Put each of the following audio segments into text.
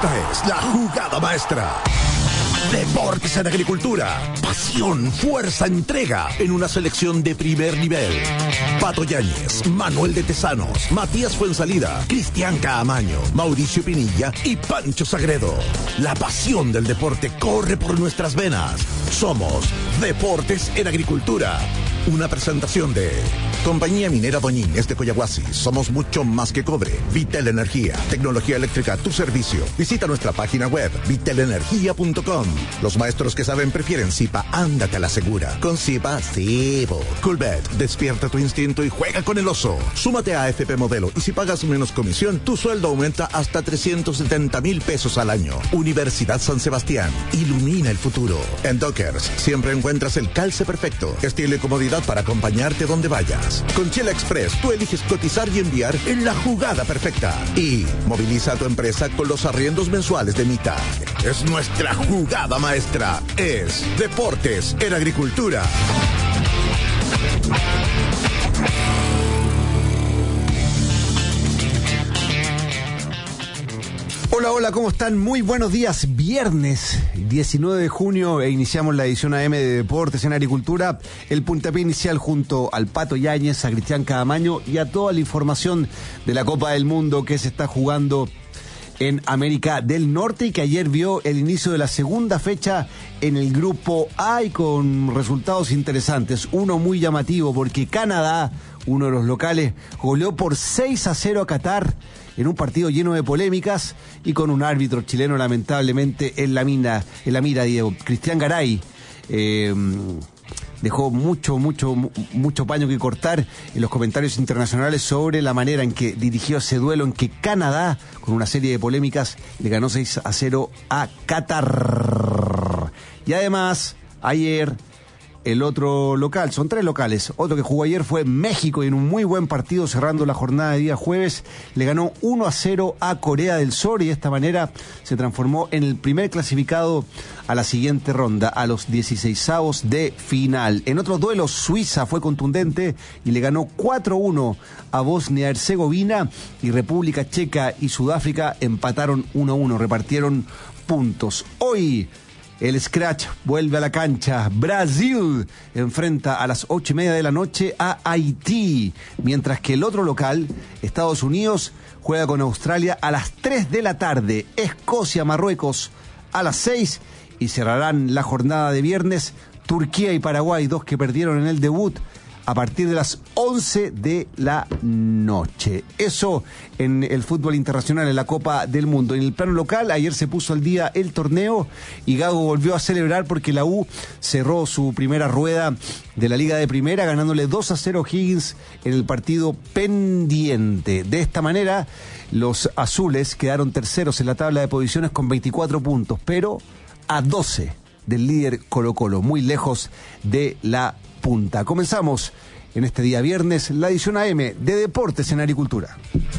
Esta es la jugada maestra. Deportes en Agricultura. Pasión, fuerza, entrega en una selección de primer nivel. Pato Yáñez, Manuel de Tesanos, Matías Fuensalida, Cristian Caamaño, Mauricio Pinilla y Pancho Sagredo. La pasión del deporte corre por nuestras venas. Somos Deportes en Agricultura. Una presentación de Compañía Minera Doñínez de Coyahuasi. Somos mucho más que cobre. Vitel Energía, tecnología eléctrica a tu servicio. Visita nuestra página web vitelenergia.com. Los maestros que saben prefieren Zipa. Ándate a la segura. Con Zipa, sí. Coolbet, despierta tu instinto y juega con el oso. Súmate a AFP Modelo y si pagas menos comisión, tu sueldo aumenta hasta 370,000 pesos al año. Universidad San Sebastián. Ilumina el futuro. En Dockers siempre encuentras el calce perfecto. Estilo y comodidad para acompañarte donde vayas. Con Chile Express, tú eliges cotizar y enviar en la jugada perfecta. Y moviliza a tu empresa con los arriendos mensuales de mitad. Es nuestra jugada maestra. Es Deportes en Agricultura. Hola, hola, ¿cómo están? Muy buenos días. Viernes 19 de junio e iniciamos la edición AM de Deportes en Agricultura. El puntapié inicial junto al Pato Yáñez, a Cristian Caamaño y a toda la información de la Copa del Mundo que se está jugando en América del Norte y que ayer vio el inicio de la segunda fecha en el grupo A y con resultados interesantes. Uno muy llamativo porque Canadá, uno de los locales, goleó por 6-0 a Qatar en un partido lleno de polémicas y con un árbitro chileno lamentablemente en la mira, Diego. Cristian Garay dejó mucho paño que cortar en los comentarios internacionales sobre la manera en que dirigió ese duelo en que Canadá, con una serie de polémicas, le ganó 6-0 a Qatar. Y además, ayer, el otro local, son tres locales, otro que jugó ayer fue México y en un muy buen partido cerrando la jornada de día jueves, le ganó 1-0 a Corea del Sur y de esta manera se transformó en el primer clasificado a la siguiente ronda, a los 16avos de final. En otros duelos, Suiza fue contundente y le ganó 4-1 a Bosnia-Herzegovina y República Checa y Sudáfrica empataron 1-1, repartieron puntos. Hoy el Scratch vuelve a la cancha. Brasil enfrenta a las 8:30 de la noche a Haití, mientras que el otro local, Estados Unidos, juega con Australia a las 3 de la tarde. Escocia, Marruecos a las 6 y cerrarán la jornada de viernes Turquía y Paraguay, dos que perdieron en el debut, a partir de las 11 de la noche. Eso en el fútbol internacional, en la Copa del Mundo. En el plano local, ayer se puso al día el torneo y Gago volvió a celebrar porque la U cerró su primera rueda de la Liga de Primera, ganándole 2-0 a Higgins en el partido pendiente. De esta manera, los azules quedaron terceros en la tabla de posiciones con 24 puntos, pero a 12 del líder Colo-Colo, muy lejos de la punta. Comenzamos en este día viernes la edición AM de Deportes en Agricultura.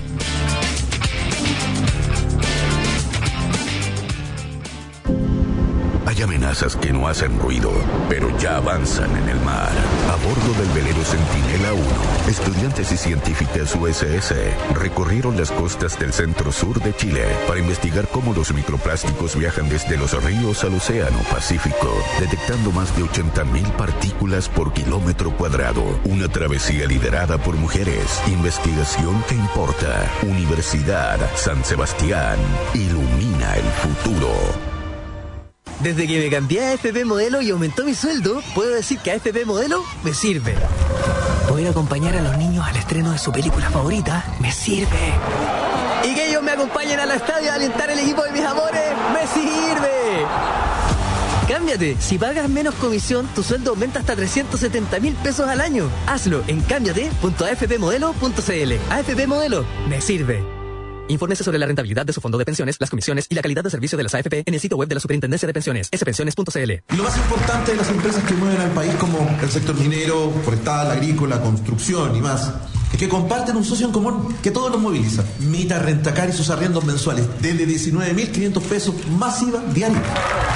Hay amenazas que no hacen ruido, pero ya avanzan en el mar. A bordo del velero Centinela 1, estudiantes y científicas USS recorrieron las costas del centro-sur de Chile para investigar cómo los microplásticos viajan desde los ríos al océano Pacífico, detectando más de 80,000 partículas por kilómetro cuadrado. Una travesía liderada por mujeres. Investigación que importa. Universidad San Sebastián. Ilumina el futuro. Desde que me cambié a AFP Modelo y aumentó mi sueldo, puedo decir que AFP Modelo me sirve. Poder acompañar a los niños al estreno de su película favorita me sirve. Y que ellos me acompañen al estadio a alentar el equipo de mis amores me sirve. Cámbiate. Si pagas menos comisión, tu sueldo aumenta hasta 370,000 pesos al año. Hazlo en cámbiate.afpmodelo.cl. AFP Modelo me sirve. Infórmese sobre la rentabilidad de su fondo de pensiones, las comisiones y la calidad de servicio de las AFP en el sitio web de la Superintendencia de Pensiones, spensiones.cl. Y lo más importante de las empresas que mueven al país, como el sector minero, forestal, agrícola, construcción y más, es que comparten un socio en común que todos los moviliza. Mita Rentacar y sus arriendos mensuales desde 19,500 pesos más IVA diario.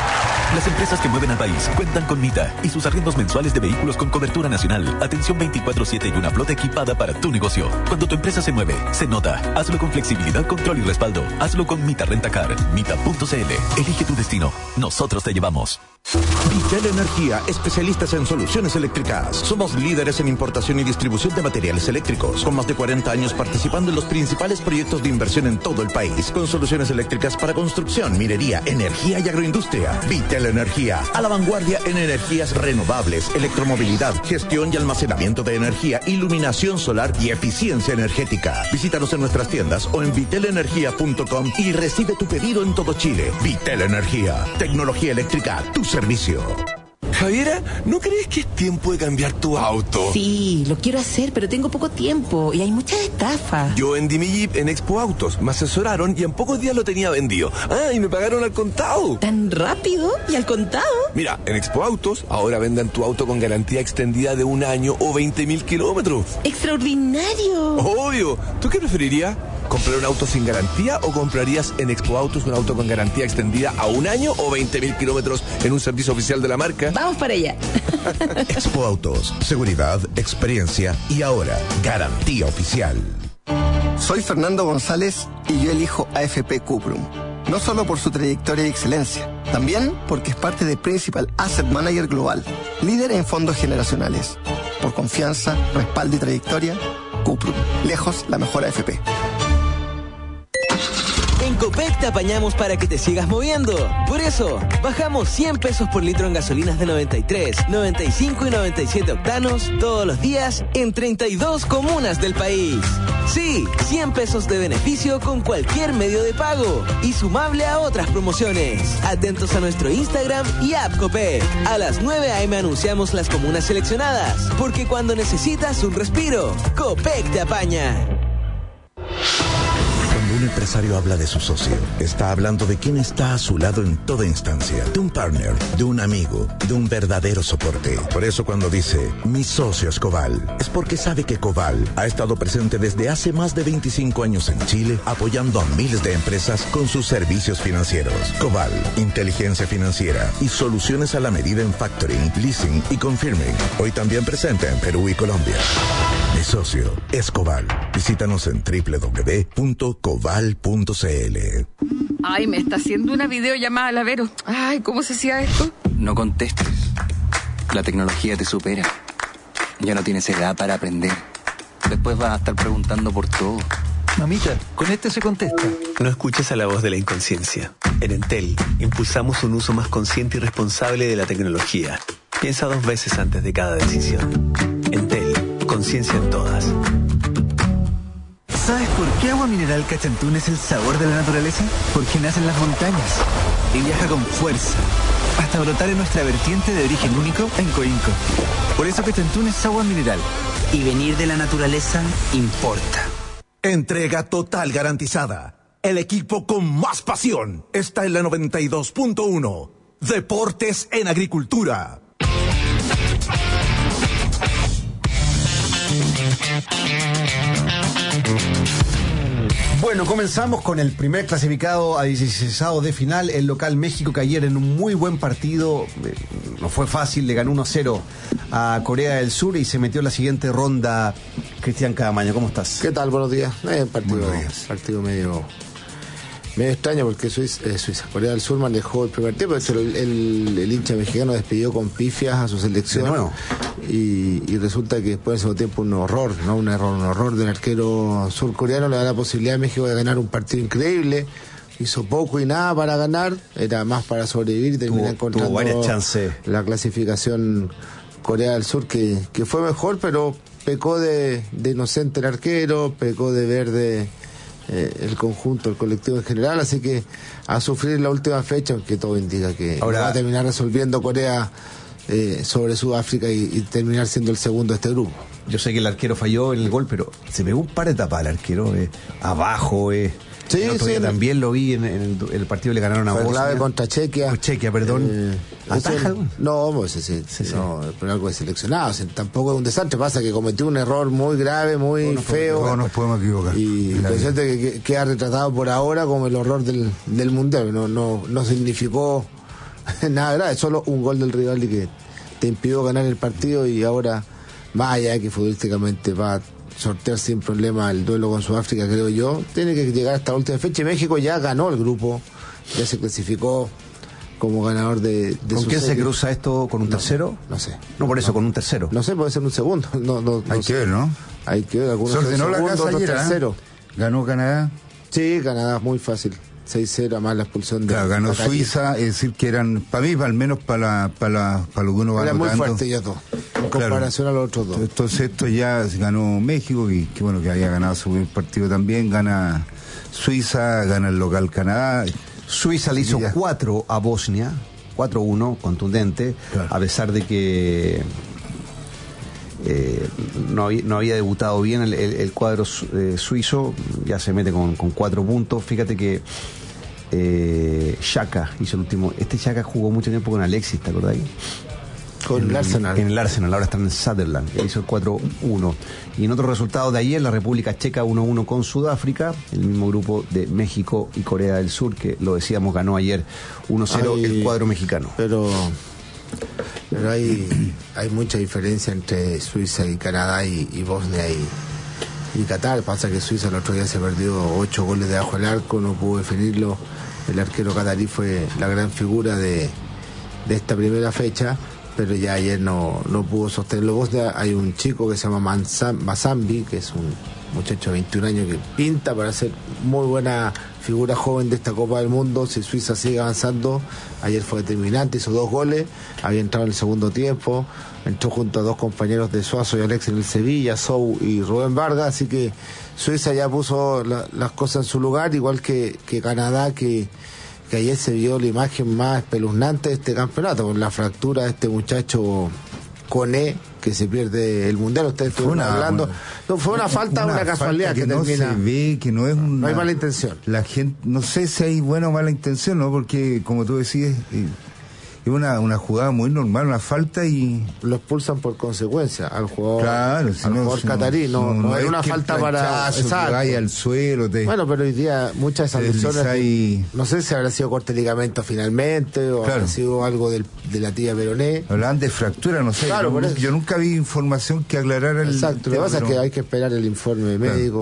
Las empresas que mueven al país cuentan con Mita y sus arriendos mensuales de vehículos con cobertura nacional, atención 24/7 y una flota equipada para tu negocio. Cuando tu empresa se mueve, se nota. Hazlo con flexibilidad, control y respaldo. Hazlo con Mita Rentacar. Mita.cl. Elige tu destino. Nosotros te llevamos. Vitel Energía, especialistas en soluciones eléctricas. Somos líderes en importación y distribución de materiales eléctricos, con más de 40 años participando en los principales proyectos de inversión en todo el país, con soluciones eléctricas para construcción, minería, energía y agroindustria. Vitel Energía, a la vanguardia en energías renovables, electromovilidad, gestión y almacenamiento de energía, iluminación solar y eficiencia energética. Visítanos en nuestras tiendas o en vitelenergia.com y recibe tu pedido en todo Chile. Vitel Energía, tecnología eléctrica, tu servicio. Javiera, ¿no crees que es tiempo de cambiar tu auto? Sí, lo quiero hacer, pero tengo poco tiempo y hay muchas estafas. Yo vendí mi Jeep en Expo Autos, me asesoraron y en pocos días lo tenía vendido. Ah, y me pagaron al contado. ¿Tan rápido? ¿Y al contado? Mira, en Expo Autos ahora venden tu auto con garantía extendida de 1 año o 20.000 kilómetros. ¡Extraordinario! Obvio. ¿Tú qué preferirías? ¿Comprar un auto sin garantía o comprarías en Expo Autos un auto con garantía extendida a 1 año o 20.000 kilómetros en un servicio oficial de la marca? Vamos para allá. Expo Autos, seguridad, experiencia y ahora garantía oficial. Soy Fernando González y yo elijo AFP Cuprum. No solo por su trayectoria y excelencia, también porque es parte de Principal Asset Manager Global, líder en fondos generacionales. Por confianza, respaldo y trayectoria, Cuprum, lejos la mejor AFP. En Copec te apañamos para que te sigas moviendo. Por eso, bajamos 100 pesos por litro en gasolinas de 93, 95 y 97 octanos todos los días en 32 comunas del país. Sí, 100 pesos de beneficio con cualquier medio de pago y sumable a otras promociones. Atentos a nuestro Instagram y app Copec. A las 9 a.m. anunciamos las comunas seleccionadas, porque cuando necesitas un respiro, Copec te apaña. Un empresario habla de su socio. Está hablando de quién está a su lado en toda instancia. De un partner, de un amigo, de un verdadero soporte. Por eso cuando dice, mi socio es Coval, es porque sabe que Coval ha estado presente desde hace más de 25 años en Chile, apoyando a miles de empresas con sus servicios financieros. Coval, inteligencia financiera y soluciones a la medida en factoring, leasing y confirming. Hoy también presente en Perú y Colombia. Mi socio es Coval. Visítanos en www.coval.cl. Ay, me está haciendo una videollamada la Vero. Ay, ¿cómo se hacía esto? No contestes. La tecnología te supera. Ya no tienes edad para aprender. Después vas a estar preguntando por todo. Mamita, con este se contesta. No escuches a la voz de la inconsciencia. En Entel, impulsamos un uso más consciente y responsable de la tecnología. Piensa 2 veces antes de cada decisión. Entel, conciencia en todas. ¿Sabes por qué Agua Mineral Cachantún es el sabor de la naturaleza? Porque nace en las montañas y viaja con fuerza hasta brotar en nuestra vertiente de origen único en Coinco. Por eso Cachantún es agua mineral. Y venir de la naturaleza importa. Entrega total garantizada. El equipo con más pasión está en la 92.1. Deportes en Agricultura. Bueno, comenzamos con el primer clasificado a 16avos de final, el local México, que ayer en un muy buen partido, no fue fácil, le ganó 1-0 a Corea del Sur y se metió en la siguiente ronda. Cristian Cadamaño, ¿cómo estás? ¿Qué tal? Buenos días. Partido medio extraño porque Corea del Sur manejó el primer tiempo. De hecho, el hincha mexicano despidió con pifias a su selección y resulta que después del segundo tiempo un horror del arquero surcoreano le da la posibilidad a México de ganar un partido increíble. Hizo poco y nada para ganar, era más para sobrevivir y terminar encontrando varias chances. La clasificación Corea del Sur que fue mejor, pero pecó de inocente el arquero, pecó de verde el conjunto, el colectivo en general, así que a sufrir la última fecha, aunque todo indica que ahora va a terminar resolviendo Corea sobre Sudáfrica y terminar siendo el segundo de este grupo. Yo sé que el arquero falló en el gol, pero se pegó un par de tapas al arquero, abajo, Sí, el otro día también lo vi en el partido, le ganaron a Bosnia. Fue clave contra Chequia. Chequia, perdón. ¿Ataja algo? No, sí. No, pero algo de seleccionado. O sea, tampoco es un desastre. Pasa que cometió un error muy grave, muy feo. No nos podemos equivocar. Y presente que queda retratado por ahora como el horror del Mundial. No significó nada grave, solo un gol del rival y que te impidió ganar el partido, y ahora, más allá de que futbolísticamente va a sortear sin problema el duelo con Sudáfrica, creo yo, tiene que llegar hasta la última fecha, y México ya ganó el grupo, ya se clasificó como ganador de ¿Con su quién serie. se cruza esto? ¿Con un tercero? No sé. No, por eso, con un tercero. No sé, puede ser un segundo. Hay que ver, ¿no? Hay que ver, algunos se ordenó son la segundo, casa otros ayer, tercero. ¿Ganó Canadá? Sí, Canadá, muy fácil. 6-0, más la expulsión de... Claro, ganó Catarí. Suiza, es decir, que eran, para mí, al menos para lo que uno va Era muy notando. fuerte ellos dos, en comparación a los otros dos. Entonces esto ya ganó México, que bueno, que había ganado su primer partido también, gana Suiza, gana el local Canadá. Suiza le hizo 4 a Bosnia, 4-1, contundente, claro, a pesar de que no había debutado bien el cuadro suizo, ya se mete con 4 puntos. Fíjate que Xhaka hizo el último. Xhaka jugó mucho tiempo con Alexis, ¿te acordás? Con el Arsenal. En el Arsenal, ahora está en Sutherland, ya hizo el 4-1. Y en otros resultados de ayer, la República Checa 1-1 con Sudáfrica, el mismo grupo de México y Corea del Sur, que lo decíamos, ganó ayer 1-0 el cuadro mexicano. Pero hay mucha diferencia entre Suiza y Canadá y Bosnia y Qatar. Pasa que Suiza el otro día se perdió 8 goles debajo del arco, no pudo definirlo. El arquero catarí fue la gran figura de esta primera fecha, pero ya ayer no pudo sostenerlo. Bosnia, hay un chico que se llama Mazambi, que es un muchacho de 21 años que pinta para ser muy buena figura joven de esta Copa del Mundo. Si Suiza sigue avanzando, ayer fue determinante, hizo 2 goles, había entrado en el segundo tiempo, entró junto a 2 compañeros de Suazo y Alex en el Sevilla, Sou y Rubén Vargas, así que Suiza ya puso las cosas en su lugar, igual que Canadá, que ayer se vio la imagen más espeluznante de este campeonato, con la fractura de este muchacho Koné, que se pierde el mundial. Ustedes estuvieron hablando. No, fue una falta, una casualidad que no termina. Se ve que no es una, no hay mala intención. La gente, no sé si hay buena o mala intención, ¿no? Porque, como tú decías, es una jugada muy normal, una falta y... Lo expulsan por consecuencia al jugador, claro, al jugador catarí. No es una falta para... Exacto. Vaya al suelo. Bueno, pero hoy día muchas de esas lesiones... No sé si habrá sido corte de ligamento finalmente o habrá sido algo de la tía Peroné. Hablaban de fractura, no sé. Claro, yo nunca vi información que aclarara el... Exacto, lo que pasa es que hay que esperar el informe médico,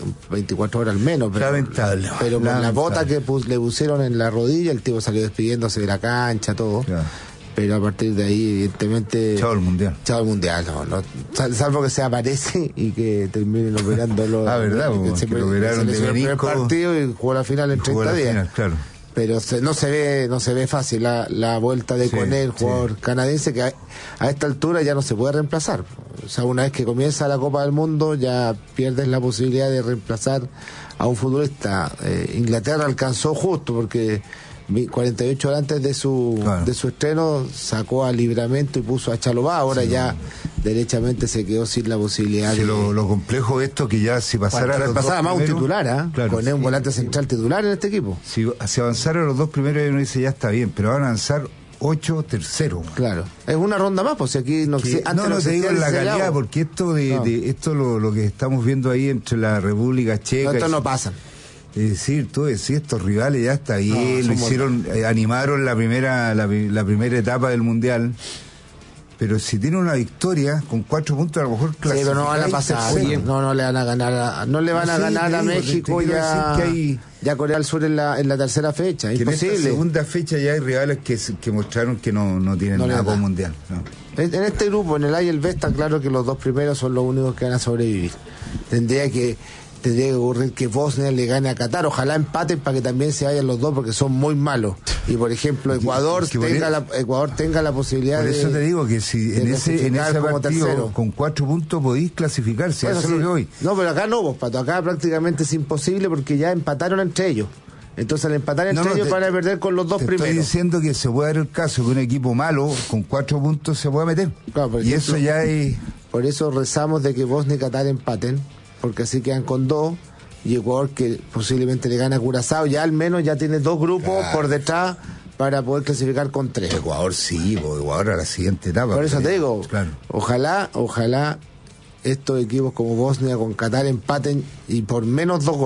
24 horas al menos. Pero, lamentable. Pero con la bota que le pusieron en la rodilla, el tipo salió despidiéndose de la cancha, todo. Claro. Pero a partir de ahí, evidentemente... Chao el mundial. Chao el mundial, no. Salvo que se aparece y que terminen operándolo. ¿Verdad? Que lo operaron de el primer menisco, partido y jugó la final en 30 días. Final, claro. Pero no se ve fácil la vuelta de Koné, el jugador canadiense, que a esta altura ya no se puede reemplazar. O sea, una vez que comienza la Copa del Mundo, ya pierdes la posibilidad de reemplazar a un futbolista. Inglaterra alcanzó justo, porque 48 horas antes de su estreno sacó a Livramento y puso a Chalobah. Ahora ya derechamente se quedó sin la posibilidad de... Lo complejo de esto que ya si pasara más un titular, poner un volante central titular en este equipo. Si avanzaran los 2 primeros, uno dice ya está bien, pero van a avanzar 8 terceros. Claro, es una ronda más, pues aquí no te digo en la calidad, porque esto esto lo que estamos viendo ahí entre la República Checa... Esto no pasa. Es decir, tú decís, estos rivales ya está bien, lo hicieron, animaron la primera etapa del Mundial, pero si tiene una victoria con 4 puntos, a lo mejor clasifica. Sí, pero no van a pasar, no le van a ganar, no le van a ganar a México ya Corea del Sur en la tercera fecha, es imposible. En esta segunda fecha ya hay rivales que mostraron que no tienen nada con Mundial. No. En este grupo, en el A y el B, está claro que los 2 primeros son los únicos que van a sobrevivir. Tendría que ocurrir que Bosnia le gane a Qatar, ojalá empaten para que también se vayan los 2, porque son muy malos. Y por ejemplo Ecuador tenga la posibilidad de... Por eso te digo que si en ese partido tercero, con 4 puntos podéis clasificarse, eso es lo que voy. No, pero acá no, Pato, acá prácticamente es imposible porque ya empataron entre ellos. Entonces al empatar entre ellos van a perder con los 2 primeros. Estoy diciendo que se puede dar el caso que un equipo malo con 4 puntos se pueda meter. Claro, y eso ya es... Por eso rezamos de que Bosnia y Qatar empaten, porque así quedan con 2, y Ecuador, que posiblemente le gana a Curazao, ya al menos ya tiene 2 grupos por detrás para poder clasificar con 3. Ecuador Ecuador a la siguiente etapa. Por eso te digo, ojalá estos equipos como Bosnia con Qatar empaten y por menos 2 goles.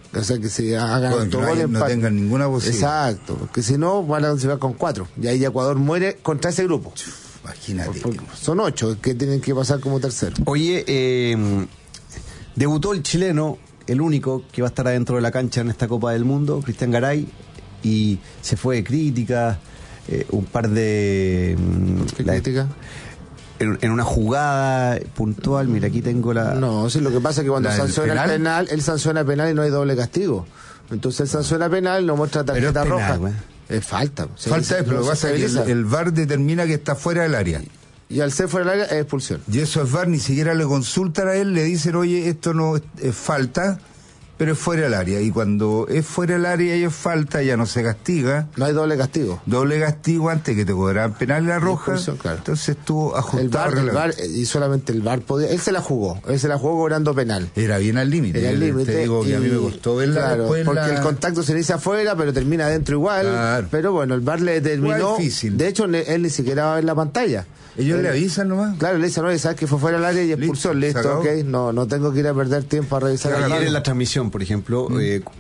O sea, que se hagan autogol no tengan ninguna posibilidad. Exacto, porque si no van a clasificar con 4. Y ahí Ecuador muere contra ese grupo. Imagínate. Son 8 que tienen que pasar como tercero. Oye, debutó el chileno, el único que va a estar adentro de la cancha en esta Copa del Mundo, Cristian Garay, y se fue de crítica, un par de... ¿Qué crítica? En una jugada puntual, mira, aquí tengo la... No, sí, lo que pasa es que cuando sanciona el penal, él sanciona penal y no hay doble castigo. Entonces él sanciona penal, no muestra tarjeta roja. Es falta. Falta, pero lo que pasa es que el VAR determina que está fuera del área. Y al ser fuera del área es expulsión. Y eso es VAR, ni siquiera le consultan a él, le dicen, oye, esto no es falta, pero es fuera del área. Y cuando es fuera del área y es falta, ya no se castiga. No hay doble castigo. Doble castigo antes que te cobraran penal y la roja. Claro. Entonces estuvo ajustado. El VAR, y solamente el VAR podía... Él se la jugó cobrando penal. Era bien al límite. Era al límite. Te digo que a mí me costó verla. Claro, porque el contacto se inicia afuera, pero termina adentro igual. Claro. Pero bueno, el VAR le determinó... Difícil. De hecho, él ni siquiera va a ver la pantalla. Ellos le avisan nomás. Claro, le dicen, no, sabes que fue fuera del área y expulsó, listo, ok, no tengo que ir a perder tiempo a revisar. Ayer en la transmisión, por ejemplo,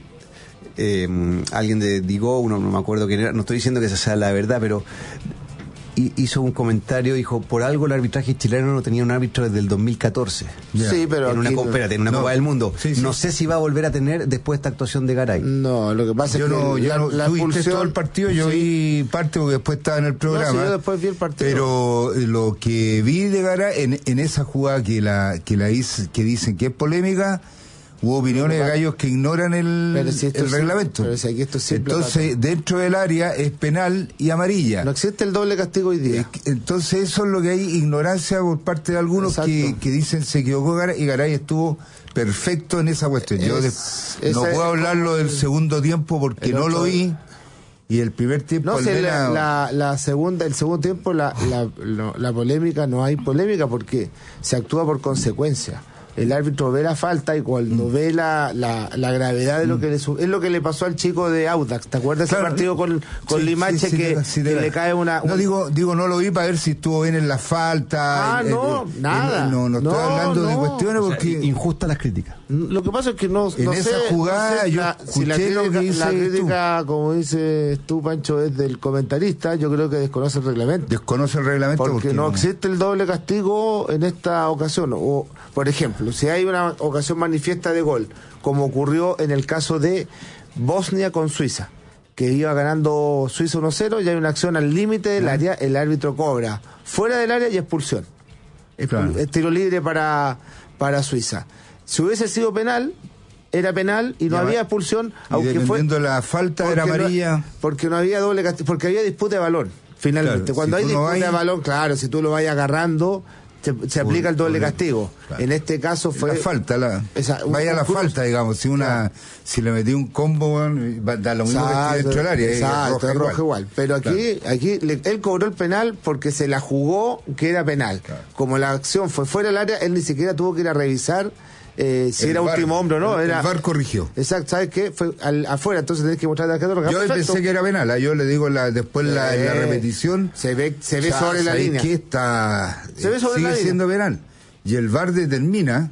alguien de Digo, no me acuerdo quién era, no estoy diciendo que esa sea la verdad, pero hizo un comentario, dijo, por algo el arbitraje chileno no tenía un árbitro desde el 2014. Sí, pero en una Copa del Mundo. Sí. No sé si va a volver a tener después de esta actuación de Garay. No, lo que pasa es que la expulsión... todo el partido, yo vi parte porque después estaba en el programa. No, sí, yo después vi el partido. Pero lo que vi de Garay en esa jugada que dicen que es polémica, hubo opiniones de gallos que ignoran el reglamento. Pero si aquí esto es entonces, dentro del área es penal y amarilla. No existe el doble castigo hoy día. Entonces, eso es lo que hay, ignorancia por parte de algunos que dicen se equivocó Garay, y Garay estuvo perfecto en esa cuestión. Yo no puedo hablarlo del segundo tiempo porque no lo vi. Y el primer tiempo... No sé, el segundo tiempo, la polémica, no hay polémica porque se actúa por consecuencia. El árbitro ve la falta y cuando ve la gravedad de lo que es lo que le pasó al chico de Audax. ¿Te acuerdas ese partido con Limache que le cae una... No, digo, no lo vi para ver si estuvo bien en la falta. Nada. No estoy hablando de cuestiones porque... injustas las críticas. Lo que pasa es que no en esa jugada yo escuché lo que dice la crítica, como dices tú, Pancho, es del comentarista. Yo creo que desconoce el reglamento. Desconoce el reglamento porque no existe el doble castigo en esta ocasión. O, por ejemplo, si hay una ocasión manifiesta de gol, como ocurrió en el caso de Bosnia con Suiza, que iba ganando Suiza 1-0 y hay una acción al límite del área, el árbitro cobra fuera del área y expulsión. Es tiro libre para Suiza. Si hubiese sido penal, era penal y no había expulsión, aunque fue... la falta era amarilla. Porque no había doble castigo, porque había disputa de balón, finalmente. Claro, cuando hay disputa de balón, claro, si tú lo vayas agarrando... Se aplica el doble castigo. Claro. En este caso fue... La falta, vaya la falta, digamos. Si le metí un combo, da lo mismo que dentro del área. Exacto, es roja igual. Pero aquí él cobró el penal porque se la jugó que era penal. Claro. Como la acción fue fuera del área, él ni siquiera tuvo que ir a revisar si era último hombre o no. El VAR corrigió. Exacto, ¿sabes qué? Fue afuera, entonces tenés que mostrar la tarjeta roja. Yo pensé que era penal, yo le digo después en la repetición. Se ve sobre la línea. Que sigue siendo penal. Y el VAR determina.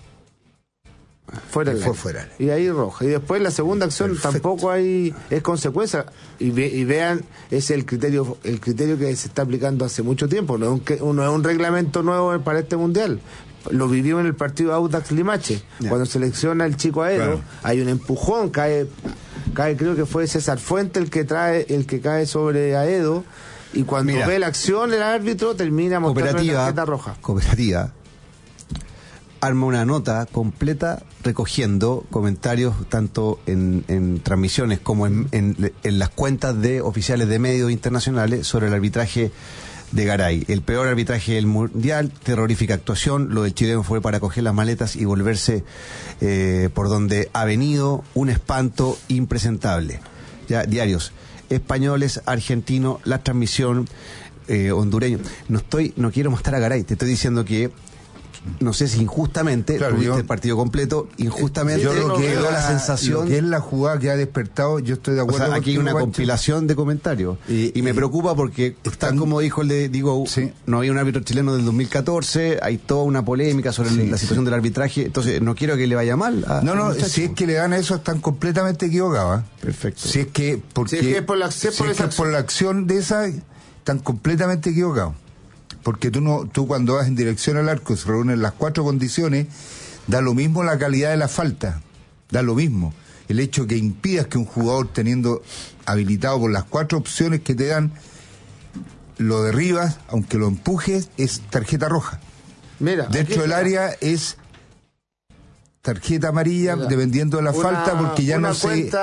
Fue fuera. Y ahí roja. Y después la segunda acción tampoco es consecuencia. Y vean, es el criterio que se está aplicando hace mucho tiempo. No es un reglamento nuevo para este mundial. Lo vivió en el partido Audax Limache. Cuando selecciona el chico Aedo, hay un empujón, cae, creo que fue César Fuente el que cae sobre Aedo, y cuando ve la acción el árbitro termina mostrando la tarjeta roja. Cooperativa arma una nota completa recogiendo comentarios tanto en transmisiones como en las cuentas de oficiales de medios internacionales sobre el arbitraje de Garay. El peor arbitraje del mundial, terrorífica actuación, lo del chileno fue para coger las maletas y volverse por donde ha venido, un espanto impresentable. Ya, diarios españoles, argentinos, la transmisión hondureño. No quiero mostrar a Garay, te estoy diciendo que no sé si injustamente, tuviste el partido completo, injustamente yo lo que quedó la sensación... Lo que es la jugada que ha despertado, yo estoy de acuerdo. O sea, aquí hay una compilación de comentarios. Y me preocupa porque, tal como dijo el de Diego, no había un árbitro chileno del 2014, hay toda una polémica sobre la situación del arbitraje, entonces no quiero que le vaya mal. Si es que le dan a eso, están completamente equivocados. Perfecto. Si es que por la acción de esa, están completamente equivocados. Porque tú cuando vas en dirección al arco, se reúnen las 4 condiciones, da lo mismo la calidad de la falta, da lo mismo. El hecho que impidas que un jugador, teniendo habilitado por las 4 opciones que te dan, lo derribas, aunque lo empujes, es tarjeta roja. Mira, dentro del área es tarjeta amarilla, dependiendo de la falta, porque ya no se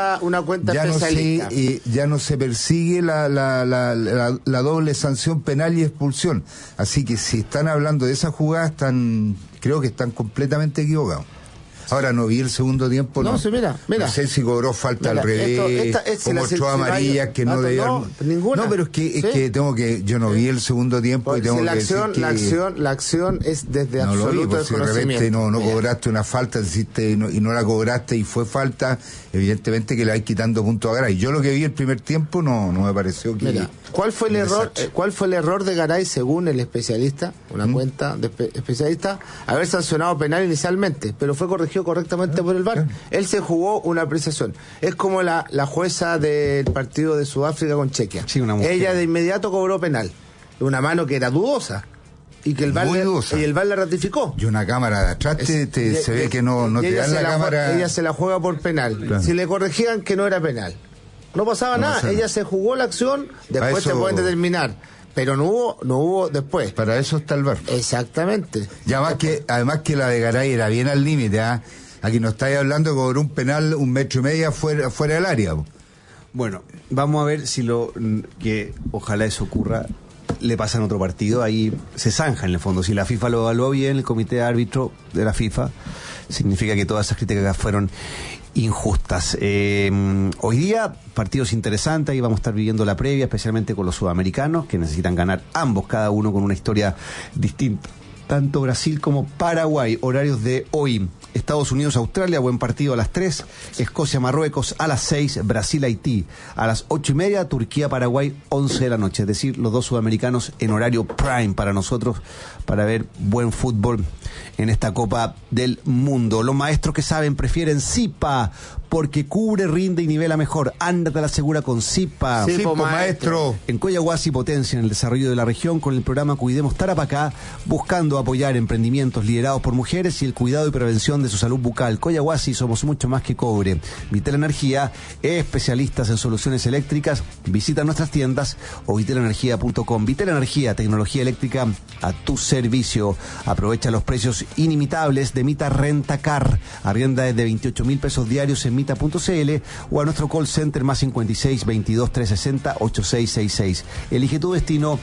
persigue la doble sanción penal y expulsión. Así que si están hablando de esa jugada, creo que están completamente equivocados. Ahora no vi el segundo tiempo, no sé si cobró falta al revés, o mostró amarillas que no debían. Ninguna. No, pero es que yo no vi el segundo tiempo y tengo que decir que la acción es desde no absoluto lo vi, porque si de repente no cobraste una falta, y no la cobraste y fue falta, evidentemente que le vais quitando puntos a Garay. Yo lo que vi el primer tiempo no me pareció que... Mira, ¿cuál fue el error de Garay según el especialista, una cuenta de especialista, haber sancionado penal inicialmente, pero fue corregido correctamente por el VAR? Él se jugó una apreciación. Es como la jueza del partido de Sudáfrica con Chequia. Ella de inmediato cobró penal. Una mano que era dudosa. Y que el VAR la ratificó. Y una cámara de atrás se ve que no te dan la cámara. Ella se la juega por penal. Claro. Si le corregían que no era penal, no pasaba nada. Ella se jugó la acción, después se pueden determinar. Pero no hubo después. Para eso está el VAR. Exactamente. Y además que la de Garay era bien al límite. Aquí no estáis hablando de cobrar un penal 1,5 metros fuera del área. Bueno, vamos a ver si que ojalá eso ocurra, le pasa en otro partido. Ahí se zanja en el fondo. Si la FIFA lo evaluó bien, el comité de árbitro de la FIFA, significa que todas esas críticas fueron injustas. Hoy día, partidos interesantes, y vamos a estar viviendo la previa, especialmente con los sudamericanos, que necesitan ganar ambos, cada uno con una historia distinta. Tanto Brasil como Paraguay, horarios de hoy. Estados Unidos, Australia, buen partido a las 3. Escocia, Marruecos a las 6. Brasil, Haití a las 8:30. Turquía, Paraguay, 11 de la noche. Es decir, los dos sudamericanos en horario prime para nosotros, para ver buen fútbol en esta Copa del Mundo. Los maestros que saben prefieren Zipa, porque cubre, rinde y nivela mejor. Ándate a la segura con Zipa. Zipa, maestro. En Coyahuasi potencia en el desarrollo de la región con el programa Cuidemos Tarapacá, buscando apoyar emprendimientos liderados por mujeres y el cuidado y prevención de su salud bucal. Coyahuasi, somos mucho más que cobre. Vitel Energía, especialistas en soluciones eléctricas. Visita nuestras tiendas o vitelenergia.com. Vitel Energía, tecnología eléctrica a tu servicio. Aprovecha los precios inimitables de Mita Rentacar. Arrienda desde 28.000 pesos diarios en mita.cl o a nuestro call center más 56 22 360 8666. Elige tu destino,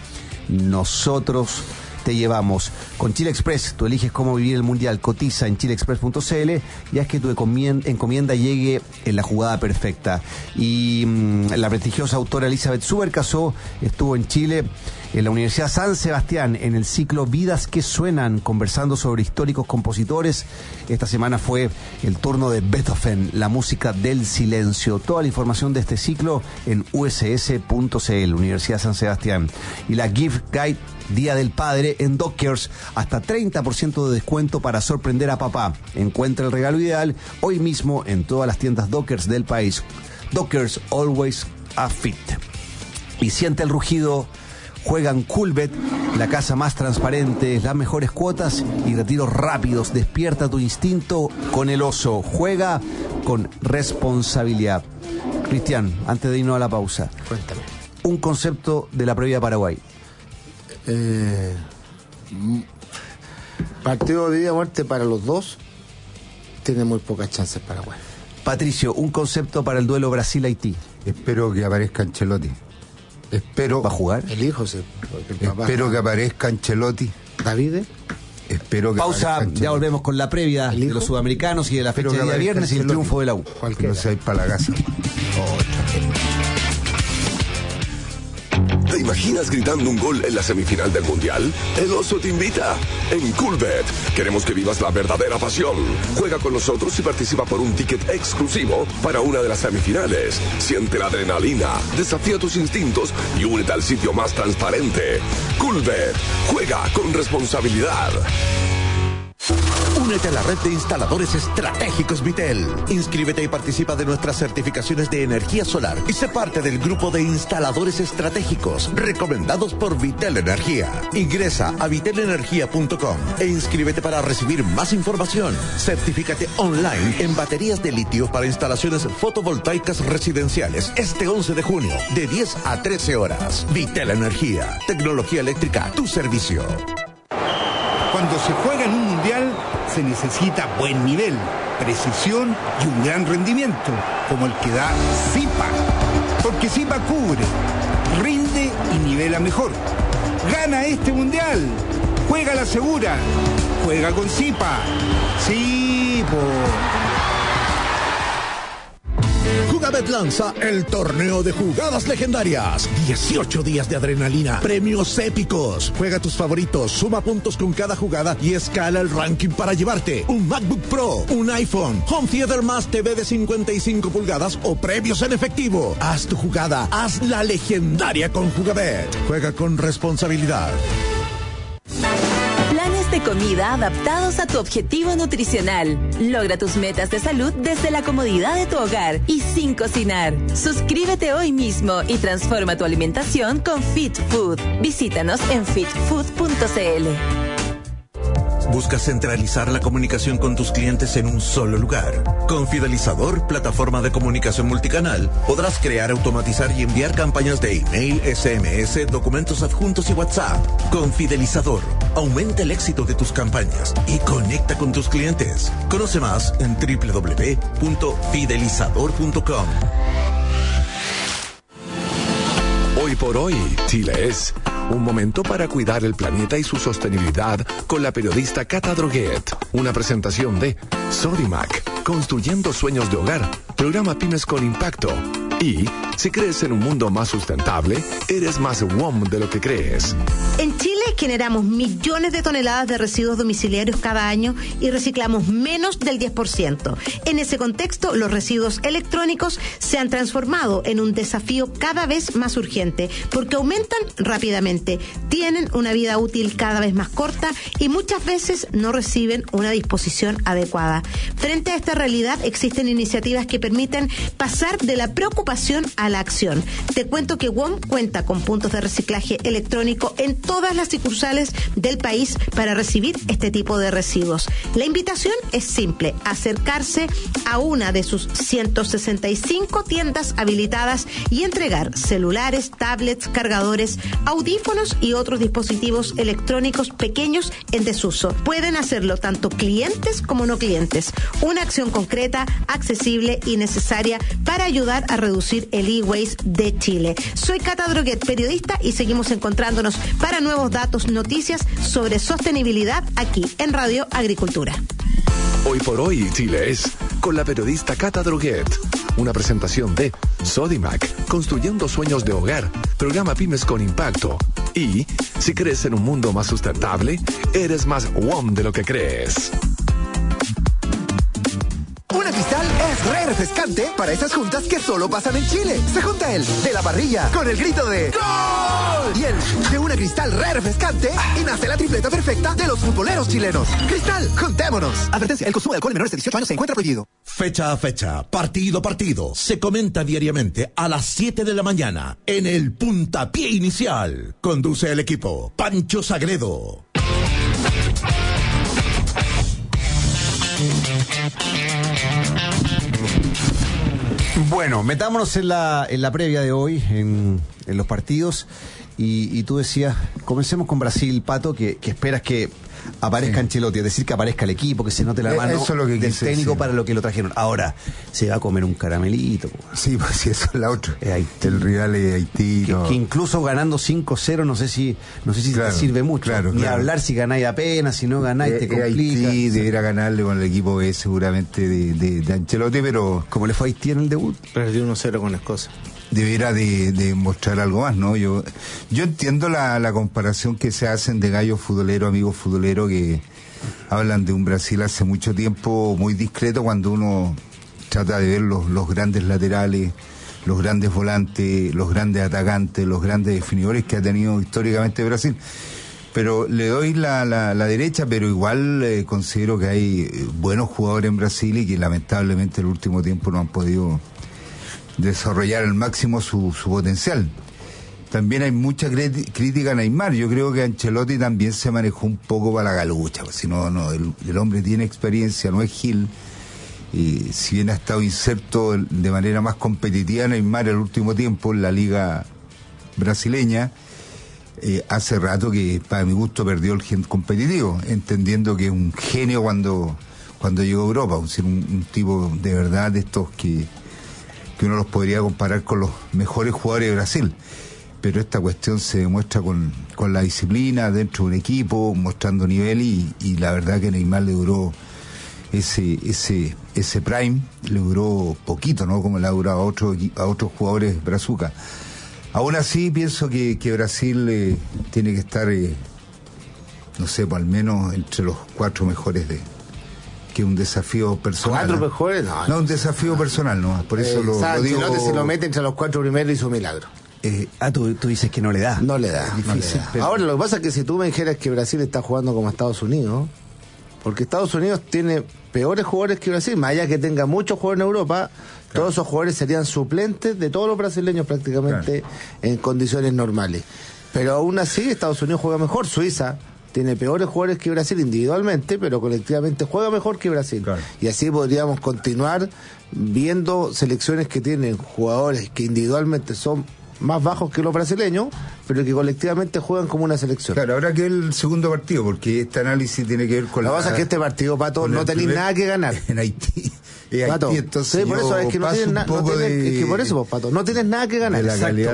nosotros te llevamos. Con Chile Express, tú eliges cómo vivir el Mundial. Cotiza en chileexpress.cl y haz que tu encomienda llegue en la jugada perfecta. Y la prestigiosa autora Elizabeth Subercasó estuvo en Chile, en la Universidad San Sebastián, en el ciclo Vidas que Suenan, conversando sobre históricos compositores. Esta semana fue el turno de Beethoven, la música del silencio. Toda la información de este ciclo en uss.cl, Universidad San Sebastián. Y la Gift Guide Día del Padre en Dockers, hasta 30% de descuento para sorprender a papá. Encuentra el regalo ideal hoy mismo en todas las tiendas Dockers del país. Dockers, always a fit. Y siente el rugido. Juegan Coolbet, la casa más transparente, las mejores cuotas y retiros rápidos. Despierta tu instinto con el oso. Juega con responsabilidad. Cristian, antes de irnos a la pausa, cuéntame un concepto de la previa Paraguay. Partido de vida o muerte para los dos. Tiene muy pocas chances Paraguay. Patricio, un concepto para el duelo Brasil-Haití. Espero que aparezca Ancelotti. ¿Va a jugar? El hijo, sí. Espero que aparezca Ancelotti. ¿David? Espero que pausa, ya volvemos con la previa de los sudamericanos y de la fecha de día viernes y el triunfo de la U. No se para la casa. ¿Te imaginas imaginas gritando un gol en la semifinal del Mundial? El Oso te invita. En Coolbet queremos que vivas la verdadera pasión. Juega con nosotros y participa por un ticket exclusivo para una de las semifinales. Siente la adrenalina, desafía tus instintos y únete al sitio más transparente. Coolbet. Juega con responsabilidad. Únete a la red de instaladores estratégicos Vitel. Inscríbete y participa de nuestras certificaciones de energía solar y sé parte del grupo de instaladores estratégicos recomendados por Vitel Energía. Ingresa a vitelenergia.com e inscríbete para recibir más información. Certifícate online en baterías de litio para instalaciones fotovoltaicas residenciales este 11 de junio de 10 a 13 horas. Vitel Energía. Tecnología eléctrica a tu servicio. Cuando se juega en un mundial, se necesita buen nivel, precisión y un gran rendimiento, como el que da Zipa. Porque Zipa cubre, rinde y nivela mejor. Gana este mundial. Juega la segura. Juega con Zipa. Sí, Jugabet lanza el torneo de jugadas legendarias. 18 días de adrenalina, premios épicos. Juega tus favoritos, suma puntos con cada jugada y escala el ranking para llevarte un MacBook Pro, un iPhone, Home Theater más TV de 55 pulgadas o premios en efectivo. Haz tu jugada, haz la legendaria con Jugabet. Juega con responsabilidad. Planes de comida adaptados a tu objetivo nutricional. Logra tus metas de salud desde la comodidad de tu hogar y sin cocinar. Suscríbete hoy mismo y transforma tu alimentación con Fit Food. Visítanos en fitfood.cl. ¿Buscas centralizar la comunicación con tus clientes en un solo lugar? Con Fidelizador, plataforma de comunicación multicanal, podrás crear, automatizar y enviar campañas de email, SMS, documentos adjuntos y WhatsApp. Con Fidelizador, aumenta el éxito de tus campañas y conecta con tus clientes. Conoce más en www.fidelizador.com. Hoy por hoy, Chile es un momento para cuidar el planeta y su sostenibilidad con la periodista Cata Droguet. Una presentación de Sodimac, construyendo sueños de hogar, programa Pymes con Impacto. Y si crees en un mundo más sustentable, eres más WOM de lo que crees. En Chile generamos millones de toneladas de residuos domiciliarios cada año y reciclamos menos del 10%. En ese contexto, los residuos electrónicos se han transformado en un desafío cada vez más urgente porque aumentan rápidamente, tienen una vida útil cada vez más corta y muchas veces no reciben una disposición adecuada. Frente a esta realidad, existen iniciativas que permiten pasar de la preocupación a la acción. Te cuento que WOM cuenta con puntos de reciclaje electrónico en todas las sucursales del país para recibir este tipo de residuos. La invitación es simple: acercarse a una de sus 165 tiendas habilitadas y entregar celulares, tablets, cargadores, audífonos y otros dispositivos electrónicos pequeños en desuso. Pueden hacerlo tanto clientes como no clientes. Una acción concreta, accesible y necesaria para ayudar a reducir el e-waste de Chile. Soy Cata Droguet, periodista, y seguimos encontrándonos para nuevos datos, noticias sobre sostenibilidad aquí en Radio Agricultura. Hoy por hoy, Chile es con la periodista Cata Droguet. Una presentación de Sodimac, construyendo sueños de hogar, programa Pymes con Impacto. Y si crees en un mundo más sustentable, eres más WOM de lo que crees. Una Cristal es re refrescante para esas juntas que solo pasan en Chile. Se junta el de la parrilla con el grito de ¡Gol! Y el de una Cristal re refrescante y nace la tripleta perfecta de los futboleros chilenos. Cristal, juntémonos. Advertencia: el consumo de alcohol en menores de 18 años se encuentra prohibido. Fecha a fecha, partido a partido, se comenta diariamente a las 7 de la mañana en el puntapié inicial. Conduce el equipo Pancho Sagredo. Bueno, metámonos en la previa de hoy, en los partidos, y tú decías, comencemos con Brasil, Pato, que esperas que aparezca Ancelotti, es decir, que aparezca el equipo, que se note la mano del técnico para lo que lo trajeron. Ahora, se va a comer un caramelito. Sí, pues sí, eso es la otra. El rival es Haití. Que incluso ganando 5-0, no sé si claro, te sirve mucho. Ni hablar si ganáis apenas, si no ganáis te complica. Haití deberá ganarle con el equipo seguramente de Ancelotti, pero... ¿Cómo le fue a Haití en el debut? Perdió 1-0 con Escocia. debiera de mostrar algo más, ¿no? Yo entiendo la comparación que se hacen de gallos futboleros, amigos futboleros, que hablan de un Brasil hace mucho tiempo muy discreto, cuando uno trata de ver los grandes laterales, los grandes volantes, los grandes atacantes, los grandes definidores que ha tenido históricamente Brasil. Pero le doy la derecha, pero igual considero que hay buenos jugadores en Brasil y que lamentablemente en el último tiempo no han podido desarrollar al máximo su potencial. También hay mucha crítica a Neymar. Yo creo que Ancelotti también se manejó un poco para la galucha, pues, si no, el hombre tiene experiencia, no es Gil. Y si bien ha estado inserto de manera más competitiva Neymar el último tiempo en la liga brasileña, hace rato que para mi gusto perdió el gen competitivo, entendiendo que es un genio cuando llegó a Europa, un tipo de verdad de estos que uno los podría comparar con los mejores jugadores de Brasil. Pero esta cuestión se demuestra con la disciplina dentro de un equipo, mostrando nivel, y la verdad que Neymar le duró ese prime, le duró poquito, ¿no? Como le ha durado a otros jugadores brazucas. Aún así pienso que Brasil tiene que estar, no sé, pues al menos entre los 4 mejores que un desafío personal. ¿4 mejores? No, un desafío personal, ¿no? Por eso lo digo. Se lo mete entre los 4 primeros y hizo milagro. Tú dices que no le da. No le da. Difícil, no le da. Ahora, lo que pasa es que si tú me dijeras que Brasil está jugando como Estados Unidos, porque Estados Unidos tiene peores jugadores que Brasil, más allá que tenga muchos jugadores en Europa, todos esos jugadores serían suplentes de todos los brasileños prácticamente, en condiciones normales. Pero aún así Estados Unidos juega mejor. Suiza tiene peores jugadores que Brasil individualmente, pero colectivamente juega mejor que Brasil. Y así podríamos continuar viendo selecciones que tienen jugadores que individualmente son más bajos que los brasileños, pero que colectivamente juegan como una selección. Claro, ahora que el segundo partido, porque este análisis tiene que ver con la... Lo que pasa es que este partido, Pato, no tenéis nada que ganar. En Haití. Pato, entonces sí, por eso es que no tienes nada. Es que por eso, pues, Pato, no tienes nada que ganar.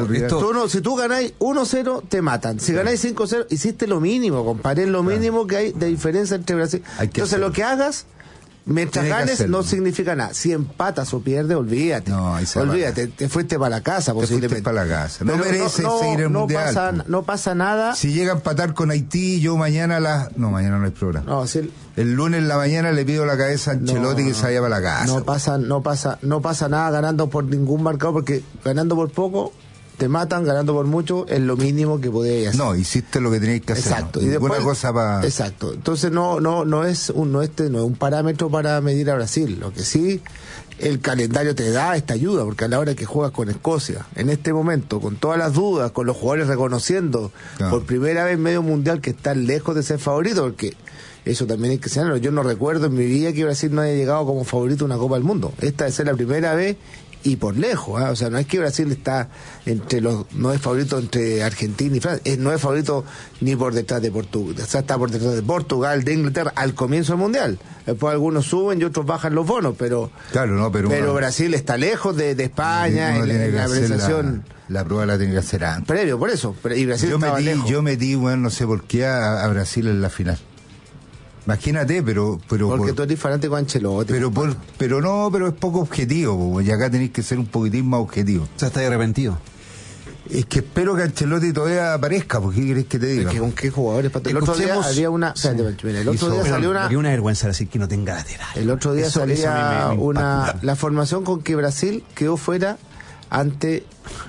Si tú ganáis 1-0, te matan. Si ganáis 5-0, hiciste lo mínimo, compadre, lo mínimo que hay de diferencia entre Brasil. Entonces, lo que hagas, mientras ganes, no significa nada. Si empatas o pierdes, olvídate. Olvídate, te fuiste para la casa, posiblemente. Para la casa. No mereces seguir el mundial. No pasa nada. Si llega a empatar con Haití, yo mañana mañana no hay programa. No, si el lunes en la mañana le pido la cabeza a Ancelotti que se vaya para la casa. No pasa nada ganando por ningún marcador, porque ganando por poco te matan, ganando por mucho es lo mínimo que podías hacer. No, hiciste lo que tenías que hacer. Exacto. ¿No? Y después, cosa para... Exacto. Entonces no es un parámetro para medir a Brasil. Lo que sí, el calendario te da esta ayuda, porque a la hora que juegas con Escocia, en este momento, con todas las dudas, con los jugadores reconociendo por primera vez medio mundial que están lejos de ser favorito, porque eso también hay que señalarlo. Yo no recuerdo en mi vida que Brasil no haya llegado como favorito a una Copa del Mundo. Esta debe ser la primera vez, y por lejos, o sea, no es que Brasil está no es favorito entre Argentina y Francia, no es favorito ni por detrás de Portugal, o sea, está por detrás de Portugal, de Inglaterra al comienzo del mundial. Después algunos suben y otros bajan los bonos, pero Brasil está lejos de España en la presentación. La prueba la tiene que hacer antes. Previo, por eso. Y Brasil lejos. Yo metí, no sé por qué, a Brasil en la final. Imagínate, pero porque tú eres fanático de Ancelotti. Pero es poco objetivo, y acá tenéis que ser un poquitín más objetivo. O sea, estás arrepentido. Es que espero que Ancelotti todavía aparezca, porque ¿qué querés que te diga? Es que con qué jugadores, Pato. El otro día había una... Sí. El otro día salió una... Una vergüenza decir que no tenga lateral. El otro día salía la formación con que Brasil quedó fuera ante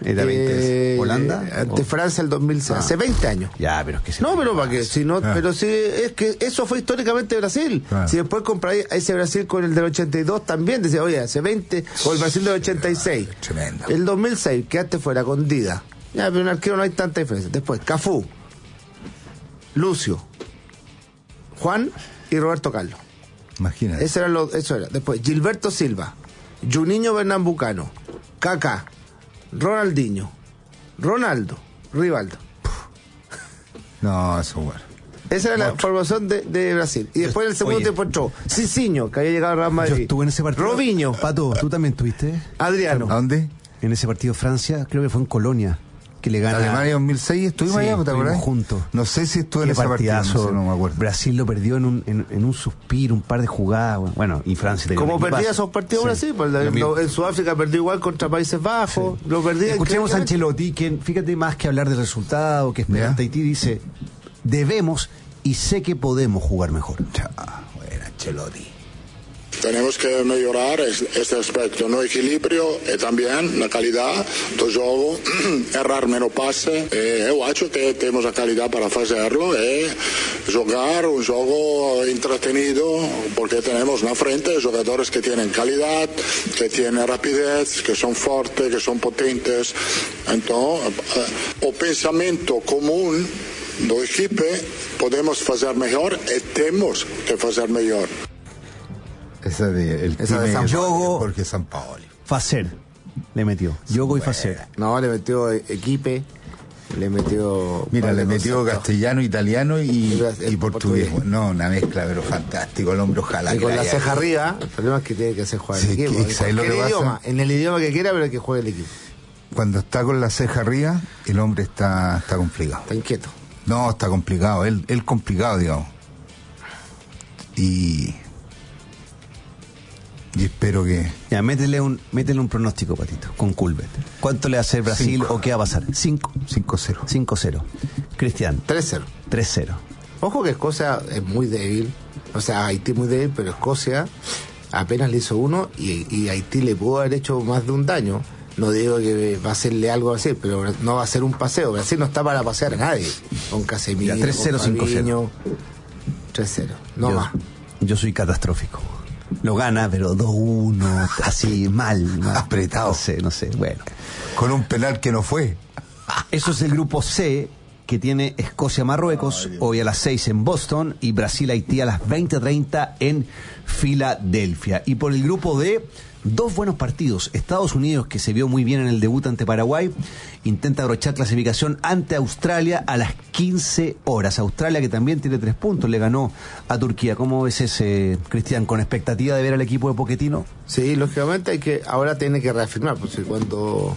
Holanda, ante Francia el 2006, hace 20 años. Ya, pero es que para que si no, pero sí, es que eso fue históricamente Brasil. Si después comparáis a ese Brasil con el del 82 también, decía, oye, hace 20, o el Brasil del 86. Tremendo. El 2006 quedaste fuera con Dida. Ya, pero en arquero no hay tanta diferencia. Después Cafú, Lucio, Juan y Roberto Carlos. Imagínate. Eso era. Después Gilberto Silva, Juninho Pernambucano, Kaká, Ronaldinho, Ronaldo, Rivaldo. No, eso es bueno. Esa era la formación de Brasil. Y después en el segundo tiempo entró Cicinho, que había llegado al Real Madrid. Yo estuve en ese partido. Robinho. Pato, ¿tú también estuviste? Adriano. ¿A dónde? En ese partido Francia, creo que fue en Colonia. que le gana Alemania 2006, estuvimos allá, ¿te acuerdas? Juntos. No sé si estuve en esa partida, no me acuerdo. Brasil lo perdió en un suspiro, un par de jugadas, bueno, y Francia tenía como perdía esos partidos Brasil, pues, en Sudáfrica perdió igual contra Países Bajos, lo perdía. Escuchemos a Ancelotti, que fíjate, más que hablar del resultado, que esperar Tahití, dice, debemos y sé que podemos jugar mejor. Bueno, Ancelotti. Tenemos que mejorar este aspecto, no equilibrio y también la calidad del juego, errar menos pase. Yo acho que tenemos la calidad para hacerlo y jugar un juego entretenido porque tenemos en la frente jugadores que tienen calidad, que tienen rapidez, que son fuertes, que son potentes. Entonces, el pensamiento común del equipo podemos hacer mejor y tenemos que hacer mejor. Esa de San Yogo, porque Sampaoli. Facer le metió. Yogo y Facer. No, le metió Equipe, le metió. Mira, le metió castellano, italiano y portugués. No, una mezcla, pero fantástico. El hombre, ojalá. Y con la ceja arriba, el problema es que tiene que hacer jugar el equipo. En el idioma que quiera, pero que juegue el equipo. Cuando está con la ceja arriba, el hombre está complicado. Está inquieto. No, está complicado. Él complicado, digamos. Y espero que... Ya, métele un pronóstico, Patito, con Culbert. ¿Cuánto le va a hacer Brasil 5. O qué va a pasar? 5-0. 5-0. Cristian. 3-0. 3-0. Ojo que Escocia es muy débil. O sea, Haití es muy débil, pero Escocia apenas le hizo uno y Haití le pudo haber hecho más de un daño. No digo que va a hacerle algo así, pero no va a ser un paseo. Brasil no está para pasear a nadie. Con Casemiro, 3-0, 5-0. 3-0. No más. Yo soy catastrófico. Lo gana, pero 2-1, así mal, apretado. No sé, bueno. Con un penal que no fue. Eso es el grupo C, que tiene Escocia-Marruecos, hoy a las 6 en Boston, y Brasil-Haití a las 20:30 en Filadelfia. Y por el grupo D, 2 buenos partidos. Estados Unidos, que se vio muy bien en el debut ante Paraguay, intenta abrochar clasificación ante Australia a las 15 horas. Australia, que también tiene 3 puntos, le ganó a Turquía. ¿Cómo ves ese, Cristian, con expectativa de ver al equipo de Pochettino? Sí, lógicamente ahora tiene que reafirmar, porque cuando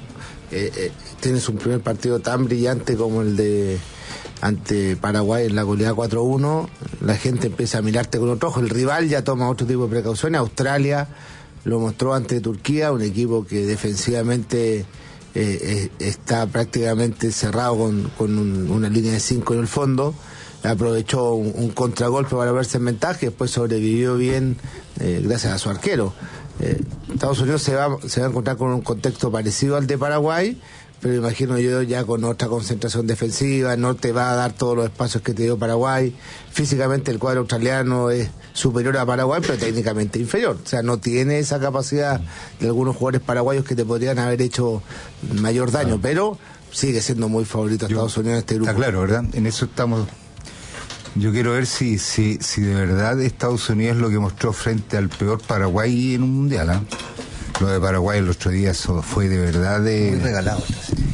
tienes un primer partido tan brillante como el de ante Paraguay en la goleada 4-1, la gente empieza a mirarte con otro ojo. El rival ya toma otro tipo de precauciones. Australia lo mostró ante Turquía, un equipo que defensivamente está prácticamente cerrado con una línea de 5 en el fondo. Aprovechó un contragolpe para verse en ventaja y después sobrevivió bien gracias a su arquero. Estados Unidos se va a encontrar con un contexto parecido al de Paraguay, pero imagino yo ya con otra concentración defensiva, no te va a dar todos los espacios que te dio Paraguay. Físicamente el cuadro australiano es superior a Paraguay, pero técnicamente inferior. O sea, no tiene esa capacidad de algunos jugadores paraguayos que te podrían haber hecho mayor daño, pero sigue siendo muy favorito a Estados Unidos en este grupo. Está claro, ¿verdad? En eso estamos. Yo quiero ver si de verdad Estados Unidos es lo que mostró frente al peor Paraguay en un mundial, ¿eh? Lo de Paraguay el otro día, eso fue de verdad muy regalado.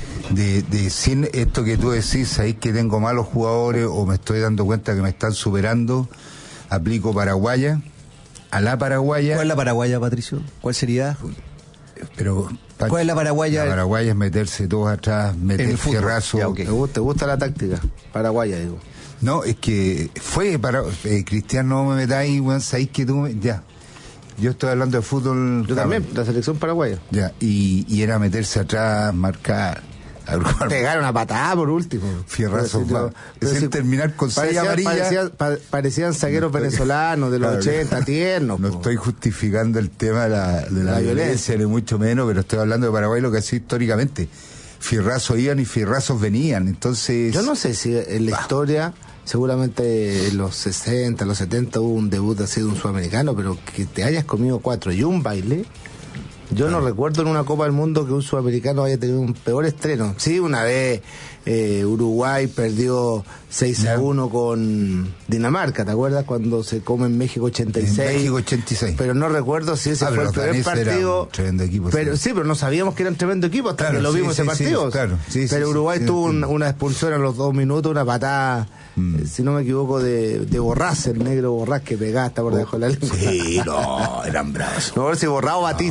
Sin esto que tú decís, sabéis que tengo malos jugadores o me estoy dando cuenta que me están superando, aplico paraguaya, a la paraguaya. ¿Cuál es la paraguaya, Patricio? ¿Cuál sería? Pero ¿cuál es la paraguaya? La paraguaya es meterse todos atrás, meter fierrazo. Ya, okay. ¿Te gusta la táctica paraguaya, digo? No, es que fue para Cristian, no me metáis, bueno, sabéis que tú ya. Yo estoy hablando de fútbol. Yo también, la selección paraguaya. Ya, y era meterse atrás, marcar. Pegar una patada por último. Fierrazo. Terminar con 6 amarillas. Parecían zagueros venezolanos de los 80, tiernos. No estoy justificando el tema de la violencia, ni mucho menos, pero estoy hablando de Paraguay, lo que hacía históricamente. Fierrazos iban y fierrazos venían, entonces... Yo no sé si en la historia, seguramente en los 60, los 70 hubo un debut así de un sudamericano, pero que te hayas comido 4 y un baile... Yo no recuerdo en una Copa del Mundo que un sudamericano haya tenido un peor estreno. Sí, una vez Uruguay perdió 6-1 con Dinamarca, ¿te acuerdas? Cuando se come en México 86. En México 86. Pero no recuerdo si ese fue el primer partido. Tremendo equipo. Pero sí, pero no sabíamos que eran tremendo equipo hasta que lo vimos ese partido. Pero Uruguay tuvo una expulsión a los 2 minutos, una patada. Si no me equivoco, de Borrás, el negro Borrás que pegaba hasta por debajo de la lengua. Sí, no, eran bravos. No, si Borrás o Batista lo expulsó.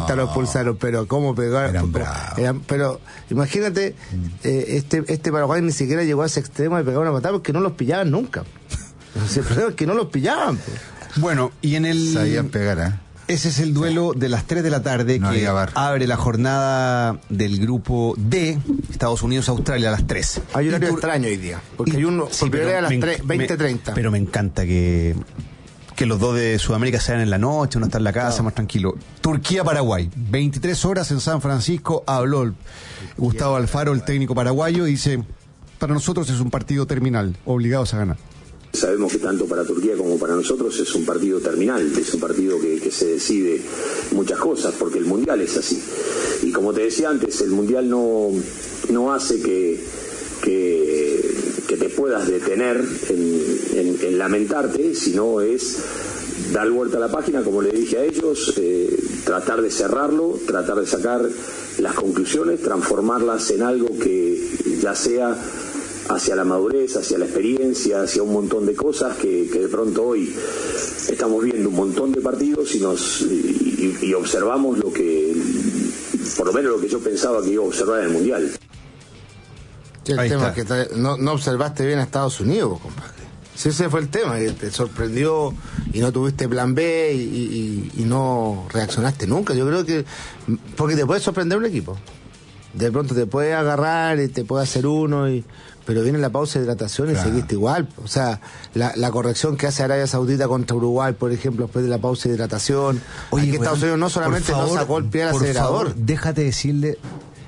expulsaron, pero cómo pegaron. Pero imagínate, este Paraguay ni siquiera llegó a ese extremo de pegar una patada porque no los pillaban nunca. El problema es que no los pillaban. Bueno, y en el... Sabían pegar, ¿eh? Ese es el duelo de las 3 de la tarde que abre la jornada del grupo D, Estados Unidos-Australia a las 3. Hay un horario extraño hoy día, porque hay uno a las 20:30. Pero me encanta que los dos de Sudamérica sean en la noche, uno está en la casa, más tranquilo. Turquía-Paraguay, 23 horas en San Francisco. Habló Gustavo Alfaro, el técnico paraguayo, y dice: para nosotros es un partido terminal, obligados a ganar. Sabemos que tanto para Turquía como para nosotros es un partido terminal, es un partido que se decide muchas cosas, porque el Mundial es así. Y como te decía antes, el Mundial no hace que te puedas detener en lamentarte, sino es dar vuelta a la página, como le dije a ellos, tratar de cerrarlo, tratar de sacar las conclusiones, transformarlas en algo que ya sea hacia la madurez, hacia la experiencia, hacia un montón de cosas que de pronto hoy estamos viendo un montón de partidos y observamos lo que, por lo menos lo que yo pensaba que iba a observar en el Mundial. El tema es que no observaste bien a Estados Unidos, compadre. Si ese fue el tema, que te sorprendió y no tuviste plan B y no reaccionaste nunca. Yo creo que, porque te puede sorprender un equipo. De pronto te puede agarrar y te puede hacer uno pero viene la pausa de hidratación y seguiste igual. O sea, la corrección que hace Arabia Saudita contra Uruguay, por ejemplo, después de la pausa de hidratación. Oye, que Estados Unidos no solamente no sacó el pie al acelerador. Déjate decirle,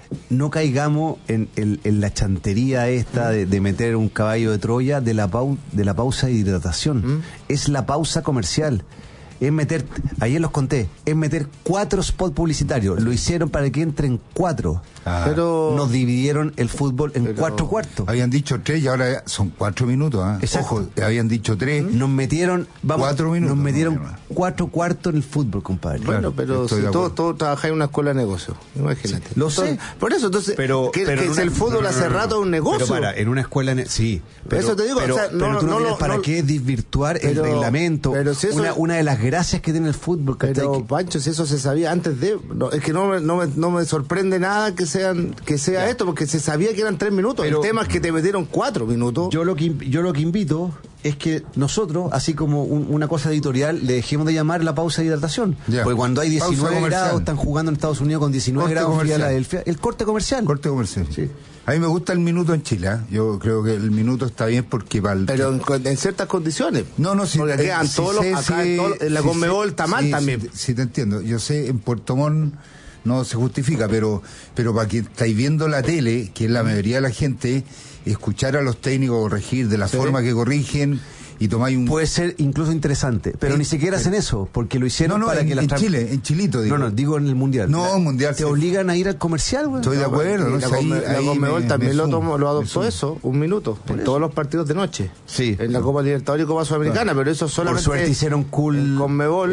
no caigamos en la chantería esta de meter un caballo de Troya de la pausa de hidratación. Es la pausa comercial. Es meter, ayer los conté, es meter 4 spots publicitarios. Lo hicieron para que entren 4. Pero nos dividieron el fútbol en 4 cuartos. Habían dicho 3 y ahora son 4 minutos. Ojo, habían dicho 3. Nos metieron 4 minutos. Nos metieron 4 cuartos en el fútbol, compadre. Bueno, pero si todos trabajáis en una escuela de negocio, imagínate. Lo sé. Por eso, entonces, pero el fútbol hace rato es un negocio. Pero en una escuela, sí. Pero eso te digo, ¿para qué desvirtuar el reglamento? Pero si eso una de las gracias que tiene el fútbol. Pero, Pancho, si eso se sabía antes de... es que no me sorprende nada que sea esto, porque se sabía que eran 3 minutos. Pero el tema es que te metieron 4 minutos. Yo lo que invito es que nosotros, así como una cosa editorial, le dejemos de llamar la pausa de hidratación. Porque cuando hay 19 grados, están jugando en Estados Unidos con 19 grados en Filadelfia, el corte comercial. Corte comercial. Sí. A mí me gusta el minuto en Chile. Yo creo que el minuto está bien porque... Pero en ciertas condiciones. Sí. Porque quedan todos los... Acá en la Conmebol está mal también. Sí, te entiendo. Yo sé, en Puerto Montt no se justifica, pero para que estáis viendo la tele, que es la mayoría de la gente, escuchar a los técnicos corregir de la forma que corrigen... y tomáis puede ser incluso interesante, pero ni siquiera hacen eso, porque lo hicieron para que en Chile, en Chilito, digo. Digo en el Mundial. Mundial. Te obligan a ir al comercial, güey. Estoy de acuerdo. La Conmebol también lo adoptó eso, 1 minuto, en todos los partidos de noche. Sí. En la Copa Libertadores y Copa Sudamericana, pero eso solamente... Por suerte hicieron Conmebol.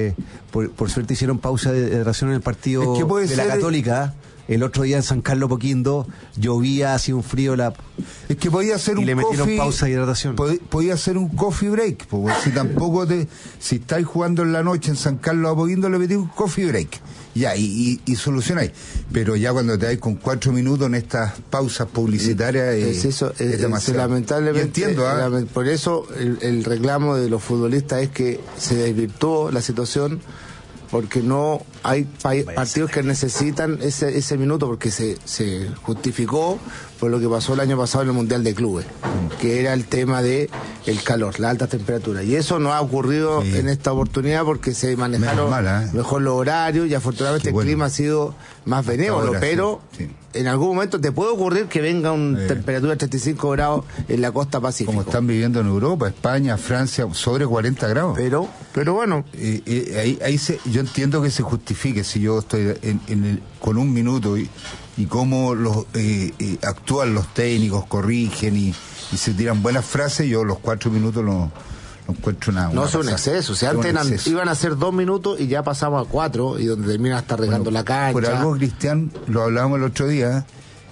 Por suerte hicieron pausa de hidratación en el partido de la Católica. El otro día en San Carlos Poquindo llovía, hacía un frío es que podía hacer y le metieron pausa de hidratación. Podía hacer un coffee break, si tampoco si estáis jugando en la noche en San Carlos a Poquindo le metí un coffee break. Ya, y solucionáis. Pero ya cuando te dais con 4 minutos en estas pausas publicitarias es demasiado. Lamentablemente, entiendo, por eso el reclamo de los futbolistas es que se desvirtuó la situación, porque no hay partidos que necesitan ese minuto, porque se justificó por lo que pasó el año pasado en el Mundial de Clubes, que era el tema de el calor, la alta temperatura, y eso no ha ocurrido en esta oportunidad porque se manejaron mejor los horarios y afortunadamente el clima ha sido más benévolo, pero en algún momento te puede ocurrir que venga una temperatura de 35 grados en la costa pacífica. Como están viviendo en Europa, España, Francia, sobre 40 grados. Pero bueno. Yo entiendo que se justifique si yo estoy con 1 minuto y cómo actúan los técnicos, corrigen y se tiran buenas frases. Yo los 4 minutos no encuentro nada. No son un exceso. O sea, antes iban a ser 2 minutos y ya pasamos a 4 y donde termina hasta regando la cancha. Por algo, Cristian, lo hablábamos el otro día,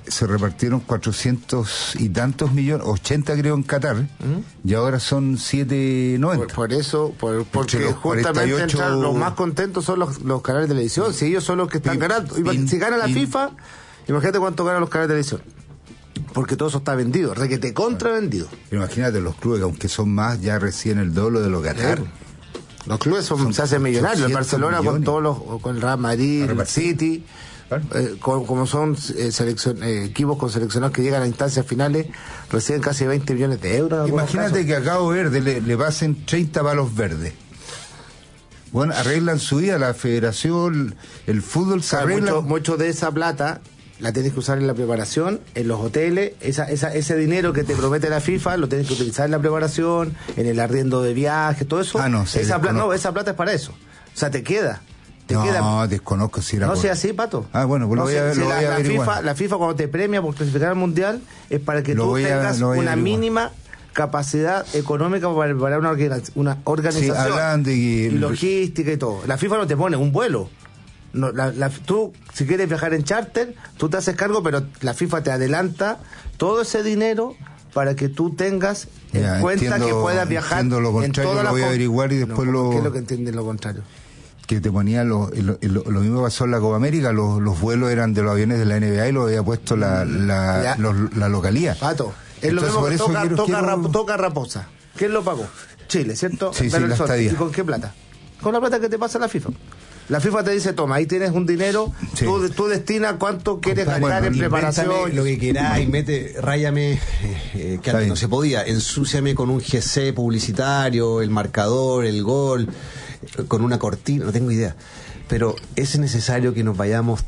se repartieron 400 y tantos millones, 80 creo en Qatar, y ahora son 7.90. Por eso, porque justamente los más contentos son los canales de televisión, si ellos son los que están ganando. Si gana la FIFA, imagínate cuánto ganan los canales de televisión. Porque todo eso está vendido, requete contravendido. Imagínate los clubes, aunque son más, ya reciben el doble de lo que Qatar. Los clubes se hacen millonarios. El Barcelona millones. Con el Real Madrid, el City, como son equipos con seleccionados que llegan a instancias finales, reciben casi 20 millones de euros. Imagínate que a Cabo Verde le pasen 30 palos verdes. Bueno, arreglan su vida, la federación, el fútbol se arregla. Mucho de esa plata la tienes que usar en la preparación, en los hoteles. Ese dinero que te promete la FIFA lo tienes que utilizar en la preparación, en el arriendo de viajes, todo eso. Esa plata es para eso. O sea, te queda. Desconozco si era. No sea así, Pato. Bueno, pues la FIFA cuando te premia por clasificar al Mundial es para que tú tengas una mínima capacidad económica para preparar una organización y logística y todo. La FIFA no te pone un vuelo. No, tú, si quieres viajar en charter, tú te haces cargo, pero la FIFA te adelanta todo ese dinero para que tú tengas en cuenta que puedas viajar en todas las... Lo voy a averiguar y después ¿Qué es lo que entiendes lo contrario? Que te ponía lo mismo pasó en la Copa América, los vuelos eran de los aviones de la NBA y lo había puesto la localía. Pato, es lo mismo que toca Raposa. ¿Quién lo pagó? Chile, ¿cierto? Sí, la estadía. ¿Y con qué plata? Con la plata que te pasa la FIFA. La FIFA te dice, toma, ahí tienes un dinero, tú destina cuánto quieres gastar en preparación. Lo que queráis, ráyame, que antes no se podía, ensúciame con un GC publicitario, el marcador, el gol, con una cortina, no tengo idea. Pero es necesario que nos vayamos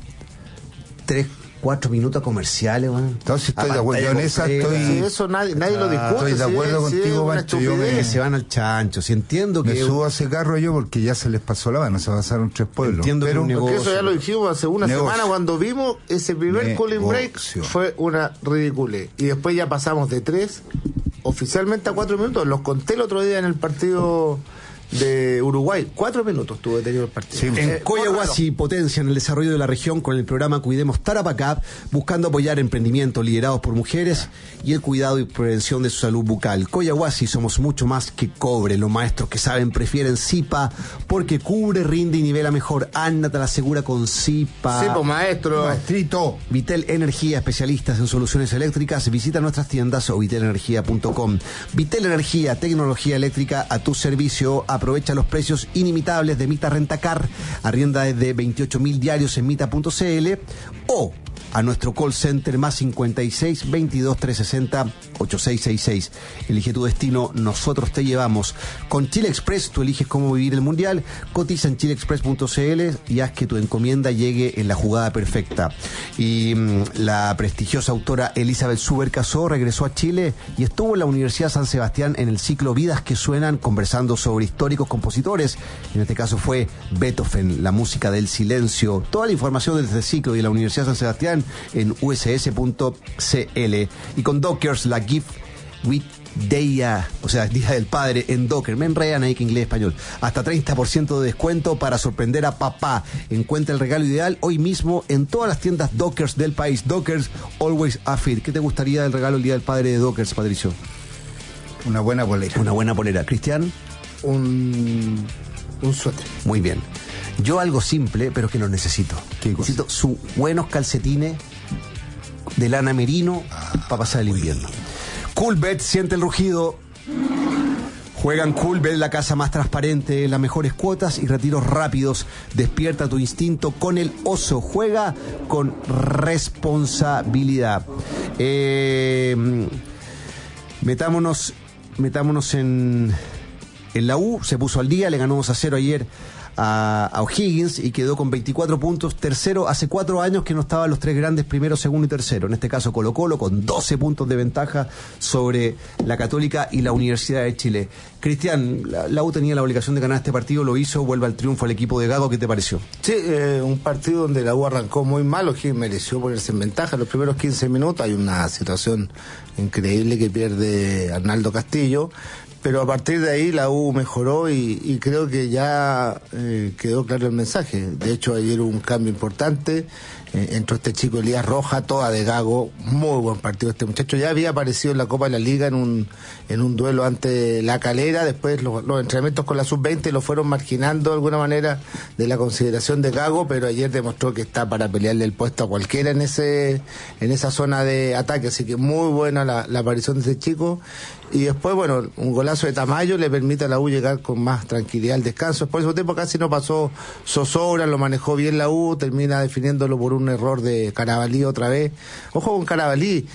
3-4 minutos comerciales, bueno. Entonces estoy de acuerdo, yo en esa estoy... eso nadie lo discute. Estoy de acuerdo contigo, Pancho. Que se van al chancho, si entiendo que... Me subo a ese carro yo porque ya se les pasó la mano, se pasaron 3 pueblos. Entiendo pero porque eso ya lo dijimos hace una semana cuando vimos ese primer cooling break, fue una ridiculez. Y después ya pasamos de 3 oficialmente a 4 minutos. Los conté el otro día en el partido de Uruguay. 4 minutos tuvo detenido el partido. Sí. En Coyahuasi potencian el desarrollo de la región con el programa Cuidemos Tarapacá, buscando apoyar emprendimientos liderados por mujeres y el cuidado y prevención de su salud bucal. Coyahuasi somos mucho más que cobre. Los maestros que saben prefieren Zipa porque cubre, rinde y nivela mejor. Anda, te la asegura con Zipa. Sí, pues maestro. Maestrito. Vitel Energía, especialistas en soluciones eléctricas. Visita nuestras tiendas o vitelenergia.com. Vitel Energía, tecnología eléctrica a tu servicio. Aprovecha los precios inimitables de Mita Rentacar. Arrienda desde 28.000 diarios en mita.cl o a nuestro call center más 56 22 360 8666. Elige tu destino, nosotros te llevamos. Con Chile Express tú eliges cómo vivir el mundial. Cotiza en chileexpress.cl y haz que tu encomienda llegue en la jugada perfecta. Y la prestigiosa autora Elizabeth Suber Casó regresó a Chile y estuvo en la Universidad San Sebastián en el ciclo Vidas que Suenan, conversando sobre históricos compositores. En este caso fue Beethoven, la música del silencio. Toda la información de este ciclo y de la Universidad San Sebastián en uss.cl. Y con Dockers, la Gift with Día, o sea, Día del Padre en Docker. Me enredan ahí que inglés y español. Hasta 30% de descuento para sorprender a papá. Encuentra el regalo ideal hoy mismo en todas las tiendas Dockers del país. Dockers, always a fit. ¿Qué te gustaría del regalo el Día del Padre de Dockers, Patricio? Una buena polera. Una buena polera. ¿Cristian? Un suéter. Muy bien. Yo algo simple, pero que lo necesito. Necesito sus buenos calcetines de lana merino para pasar el invierno. Coolbet, siente el rugido. Juegan Coolbet, la casa más transparente, las mejores cuotas y retiros rápidos. Despierta tu instinto con el oso. Juega con responsabilidad. Metámonos en la U. Se puso al día, le ganó 2-0 ayer a O'Higgins y quedó con 24 puntos, tercero. Hace 4 años que no estaban los 3 grandes, primero, segundo y tercero. En este caso Colo-Colo con 12 puntos de ventaja sobre la Católica y la Universidad de Chile. Cristian, la U tenía la obligación de ganar este partido, lo hizo, vuelve al triunfo al equipo de Gago. ¿Qué te pareció? Sí, un partido donde la U arrancó muy mal. O'Higgins mereció ponerse en ventaja los primeros 15 minutos. Hay una situación increíble que pierde Arnaldo Castillo, Pero a partir de ahí la U mejoró y creo que ya quedó claro el mensaje. De hecho, ayer hubo un cambio importante. Entró este chico Elías Roja, toda de Gago, muy buen partido este muchacho. Ya había aparecido en la Copa de la Liga en un duelo ante La Calera. Después los entrenamientos con la Sub-20 lo fueron marginando de alguna manera de la consideración de Gago, pero ayer demostró que está para pelearle el puesto a cualquiera en esa zona de ataque. Así que muy buena la aparición de ese chico. Y después, bueno, un golazo de Tamayo le permite a la U llegar con más tranquilidad al descanso. Después de ese tiempo casi no pasó zozobra, lo manejó bien la U, termina definiéndolo por un error de Carabalí otra vez. Ojo con Carabalí,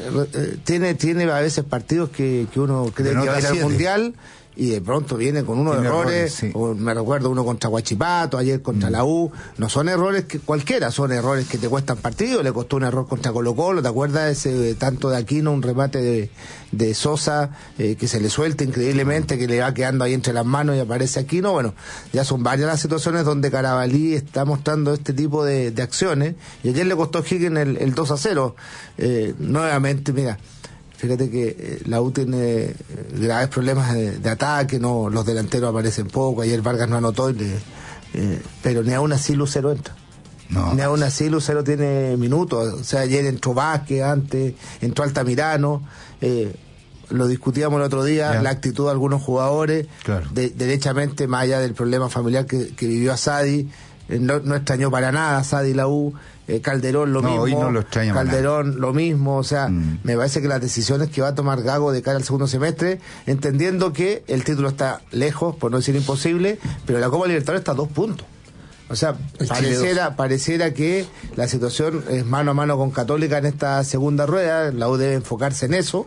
tiene a veces partidos que uno cree que va a ir al Mundial y de pronto viene con unos errores, sí. Me recuerdo uno contra Huachipato, ayer contra la U, no son errores que cualquiera, son errores que te cuestan partidos. Le costó un error contra Colo-Colo, ¿te acuerdas ese tanto de Aquino, un remate de Sosa que se le suelta increíblemente, que le va quedando ahí entre las manos y aparece Aquino? Bueno, ya son varias las situaciones donde Carabalí está mostrando este tipo de acciones, y ayer le costó a Higgins el 2-0, nuevamente, mira. Fíjate que la U tiene graves problemas de ataque, no, los delanteros aparecen poco. Ayer Vargas no anotó, pero ni aún así Lucero entra. No. Ni aún así Lucero tiene minutos. O sea, ayer entró Vázquez, antes entró Altamirano. Lo discutíamos el otro día, la actitud de algunos jugadores, claro. Derechamente, más allá del problema familiar que vivió Asadi, no extrañó para nada Asadi la U. Calderón lo mismo, hoy no lo extraña Calderón lo mismo, o sea, me parece que las decisiones que va a tomar Gago de cara al segundo semestre, entendiendo que el título está lejos, por no decir imposible, pero la Copa Libertadores está a 2 puntos. O sea, pareciera que la situación es mano a mano con Católica en esta segunda rueda. La U debe enfocarse en eso,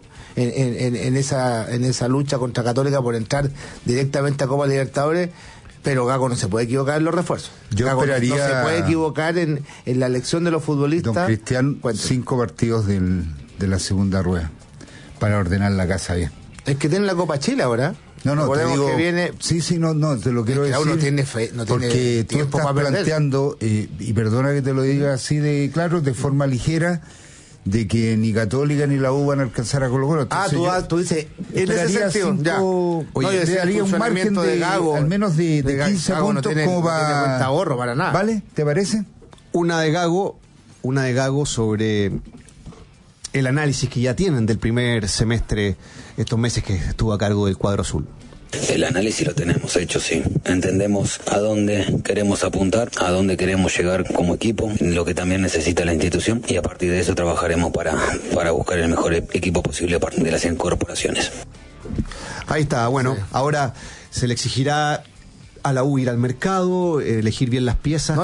en esa lucha contra Católica por entrar directamente a Copa Libertadores. Pero Gago no se puede equivocar en los refuerzos. Gago no se puede equivocar en la elección de los futbolistas. Don Cristian, 5 partidos de la segunda rueda para ordenar la casa bien. Es que tiene la Copa Chile ahora. No, te digo, que viene... Sí, no, te lo quiero decir. Uno tiene fe, no porque tiene tú estás planteando, y perdona que te lo diga así de claro, de forma ligera, de que ni Católica ni la U van a alcanzar a Colo-Colo. Tú dices, en ese sentido, ya. Oye, le daría un margen de Gago, al menos de 15 Gago puntos, no tiene, como para... No tiene cuenta ahorro para nada. ¿Vale? ¿Te parece? Una de Gago sobre el análisis que ya tienen del primer semestre, estos meses que estuvo a cargo del cuadro azul. El análisis lo tenemos hecho, sí. Entendemos a dónde queremos apuntar, a dónde queremos llegar como equipo, lo que también necesita la institución, y a partir de eso trabajaremos para buscar el mejor equipo posible a partir de las incorporaciones. Ahí está, bueno, sí. Ahora se le exigirá a la U ir al mercado, elegir bien las piezas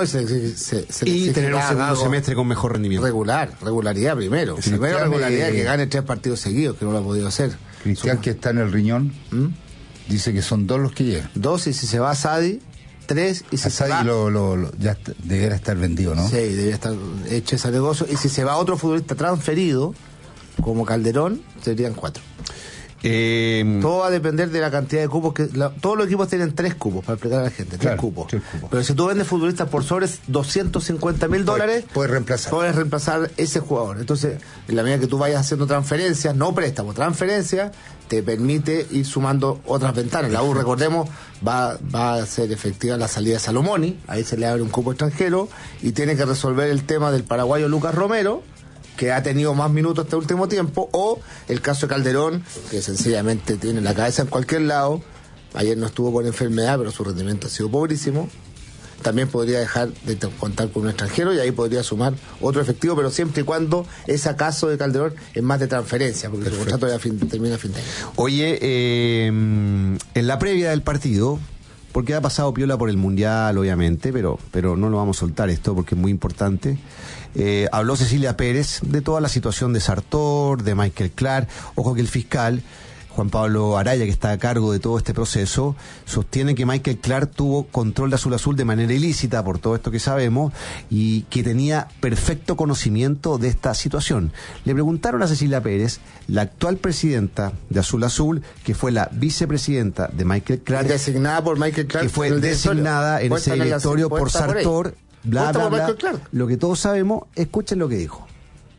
y tener un segundo semestre con mejor rendimiento. Regularidad primero. Primero regularidad, que gane 3 partidos seguidos, que no lo ha podido hacer. Cristian, que está en el riñón, dice que son 2 los que llegan. 2, y si se va a Sadi, 3, y si se va... ya debería estar vendido, ¿no? Sí, debería estar hecho ese negocio. Y si se va otro futbolista transferido, como Calderón, serían 4. Todo va a depender de la cantidad de cupos todos los equipos tienen 3 cupos para explicar a la gente, 3 cupos. Pero si tú vendes futbolistas por sobre $250,000, puedes reemplazar ese jugador. Entonces, en la medida que tú vayas haciendo transferencias, no préstamos, transferencias, te permite ir sumando otras ventanas. La U, recordemos, va a ser efectiva la salida de Salomoni, ahí se le abre un cupo extranjero, y tiene que resolver el tema del paraguayo Lucas Romero, que ha tenido más minutos este último tiempo, o el caso de Calderón, que sencillamente tiene la cabeza en cualquier lado. Ayer no estuvo por enfermedad, pero su rendimiento ha sido pobrísimo. También podría dejar de contar con un extranjero y ahí podría sumar otro efectivo, pero siempre y cuando ese caso de Calderón es más de transferencia, porque su contrato ya termina a fin de año. Oye, en la previa del partido, porque ha pasado piola por el Mundial, obviamente, pero no lo vamos a soltar esto porque es muy importante. Habló Cecilia Pérez de toda la situación de Sartor, de Michael Clark. Ojo que el fiscal Juan Pablo Araya, que está a cargo de todo este proceso, sostiene que Michael Clark tuvo control de Azul de manera ilícita, por todo esto que sabemos, y que tenía perfecto conocimiento de esta situación. Le preguntaron a Cecilia Pérez, la actual presidenta de Azul, que fue la vicepresidenta de Michael Clark, designada por Michael Clark, que fue designada en ese directorio por Sartor, bla, bla, bla. Lo que todos sabemos, escuchen lo que dijo.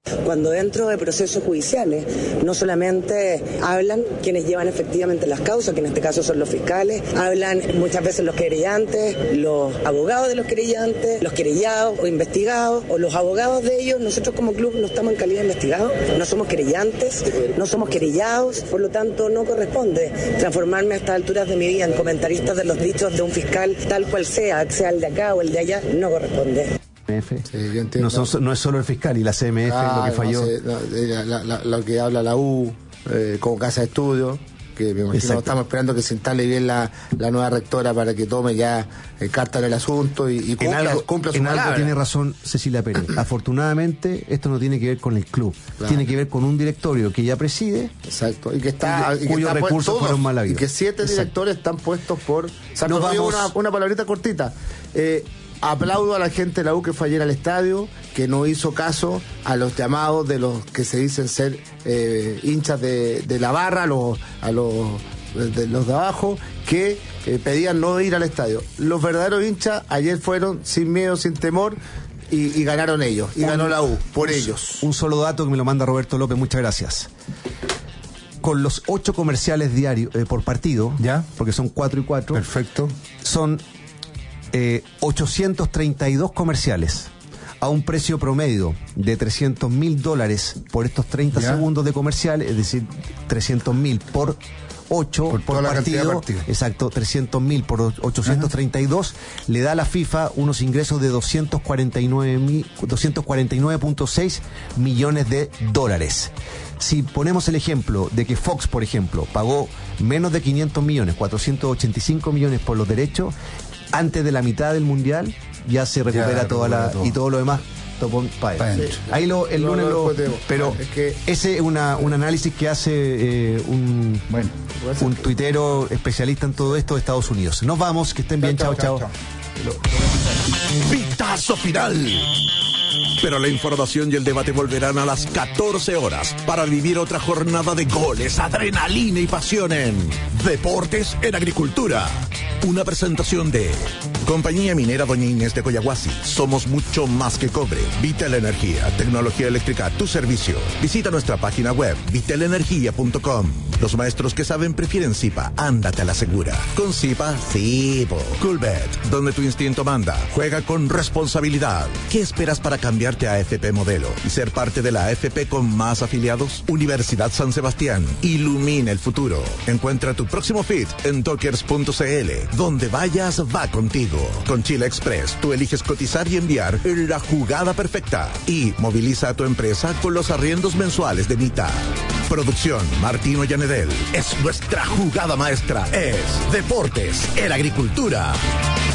Cuando dentro de procesos judiciales no solamente hablan quienes llevan efectivamente las causas, que en este caso son los fiscales, hablan muchas veces los querellantes, los abogados de los querellantes, los querellados o investigados, o los abogados de ellos. Nosotros como club no estamos en calidad de investigados, no somos querellantes, no somos querellados, por lo tanto no corresponde transformarme a estas alturas de mi vida en comentarista de los dichos de un fiscal, tal cual sea el de acá o el de allá, no corresponde. Sí, no es solo el fiscal y la CMF lo que falló. Lo que habla la U como casa de estudio, que me imagino estamos esperando que se instale bien la nueva rectora para que tome ya carta en el asunto y cumpla su palabra. Algo tiene razón Cecilia Pérez. Afortunadamente esto no tiene que ver con el club, tiene que ver con un directorio que ella preside. Exacto, y que está cuyos recursos fueron mal habidos. Y que 7 directores están puestos por... una palabrita cortita. Aplaudo a la gente de la U que fue ayer al estadio, que no hizo caso a los llamados de los que se dicen ser hinchas de la barra, a los de abajo, que pedían no ir al estadio. Los verdaderos hinchas ayer fueron sin miedo, sin temor, y ganaron ellos, y ganó la U, por ellos. Un solo dato que me lo manda Roberto López, muchas gracias. Con los 8 comerciales diarios por partido, ¿ya? Porque son 4 y 4. Perfecto. Son 832 comerciales a un precio promedio de $300,000 por estos 30 segundos de comercial, es decir, 300,000 por 8 por partido, exacto, 300,000 por 832, le da a la FIFA unos ingresos de 249.6 millones de dólares. Si ponemos el ejemplo de que Fox, por ejemplo, pagó menos de 500 millones, 485 millones por los derechos, antes de la mitad del mundial ya se recupera y todo lo demás ahí el lunes pero es que ese es un análisis que hace un tuitero especialista en todo esto de Estados Unidos. Nos vamos, que estén bien, chao. Pitazo final. Pero la información y el debate volverán a las 14 horas para vivir otra jornada de goles, adrenalina y pasión en Deportes en Agricultura. Una presentación de Compañía Minera Doña Inés de Coyahuasi. Somos mucho más que cobre. Vitel Energía, tecnología eléctrica a tu servicio. Visita nuestra página web vitelenergia.com. Los maestros que saben prefieren Zipa. Ándate a la segura. Con Zipa, sí. Coolbet, donde tu instinto manda. Juega con responsabilidad. ¿Qué esperas para cambiarte a AFP Modelo y ser parte de la AFP con más afiliados? Universidad San Sebastián. Ilumina el futuro. Encuentra tu próximo fit en Talkers.cl. Donde vayas, va contigo. Con Chile Express, tú eliges cotizar y enviar la jugada perfecta. Y moviliza a tu empresa con los arriendos mensuales de Mita. Producción Martino Llanedel. Es nuestra jugada maestra. Es Deportes en Agricultura.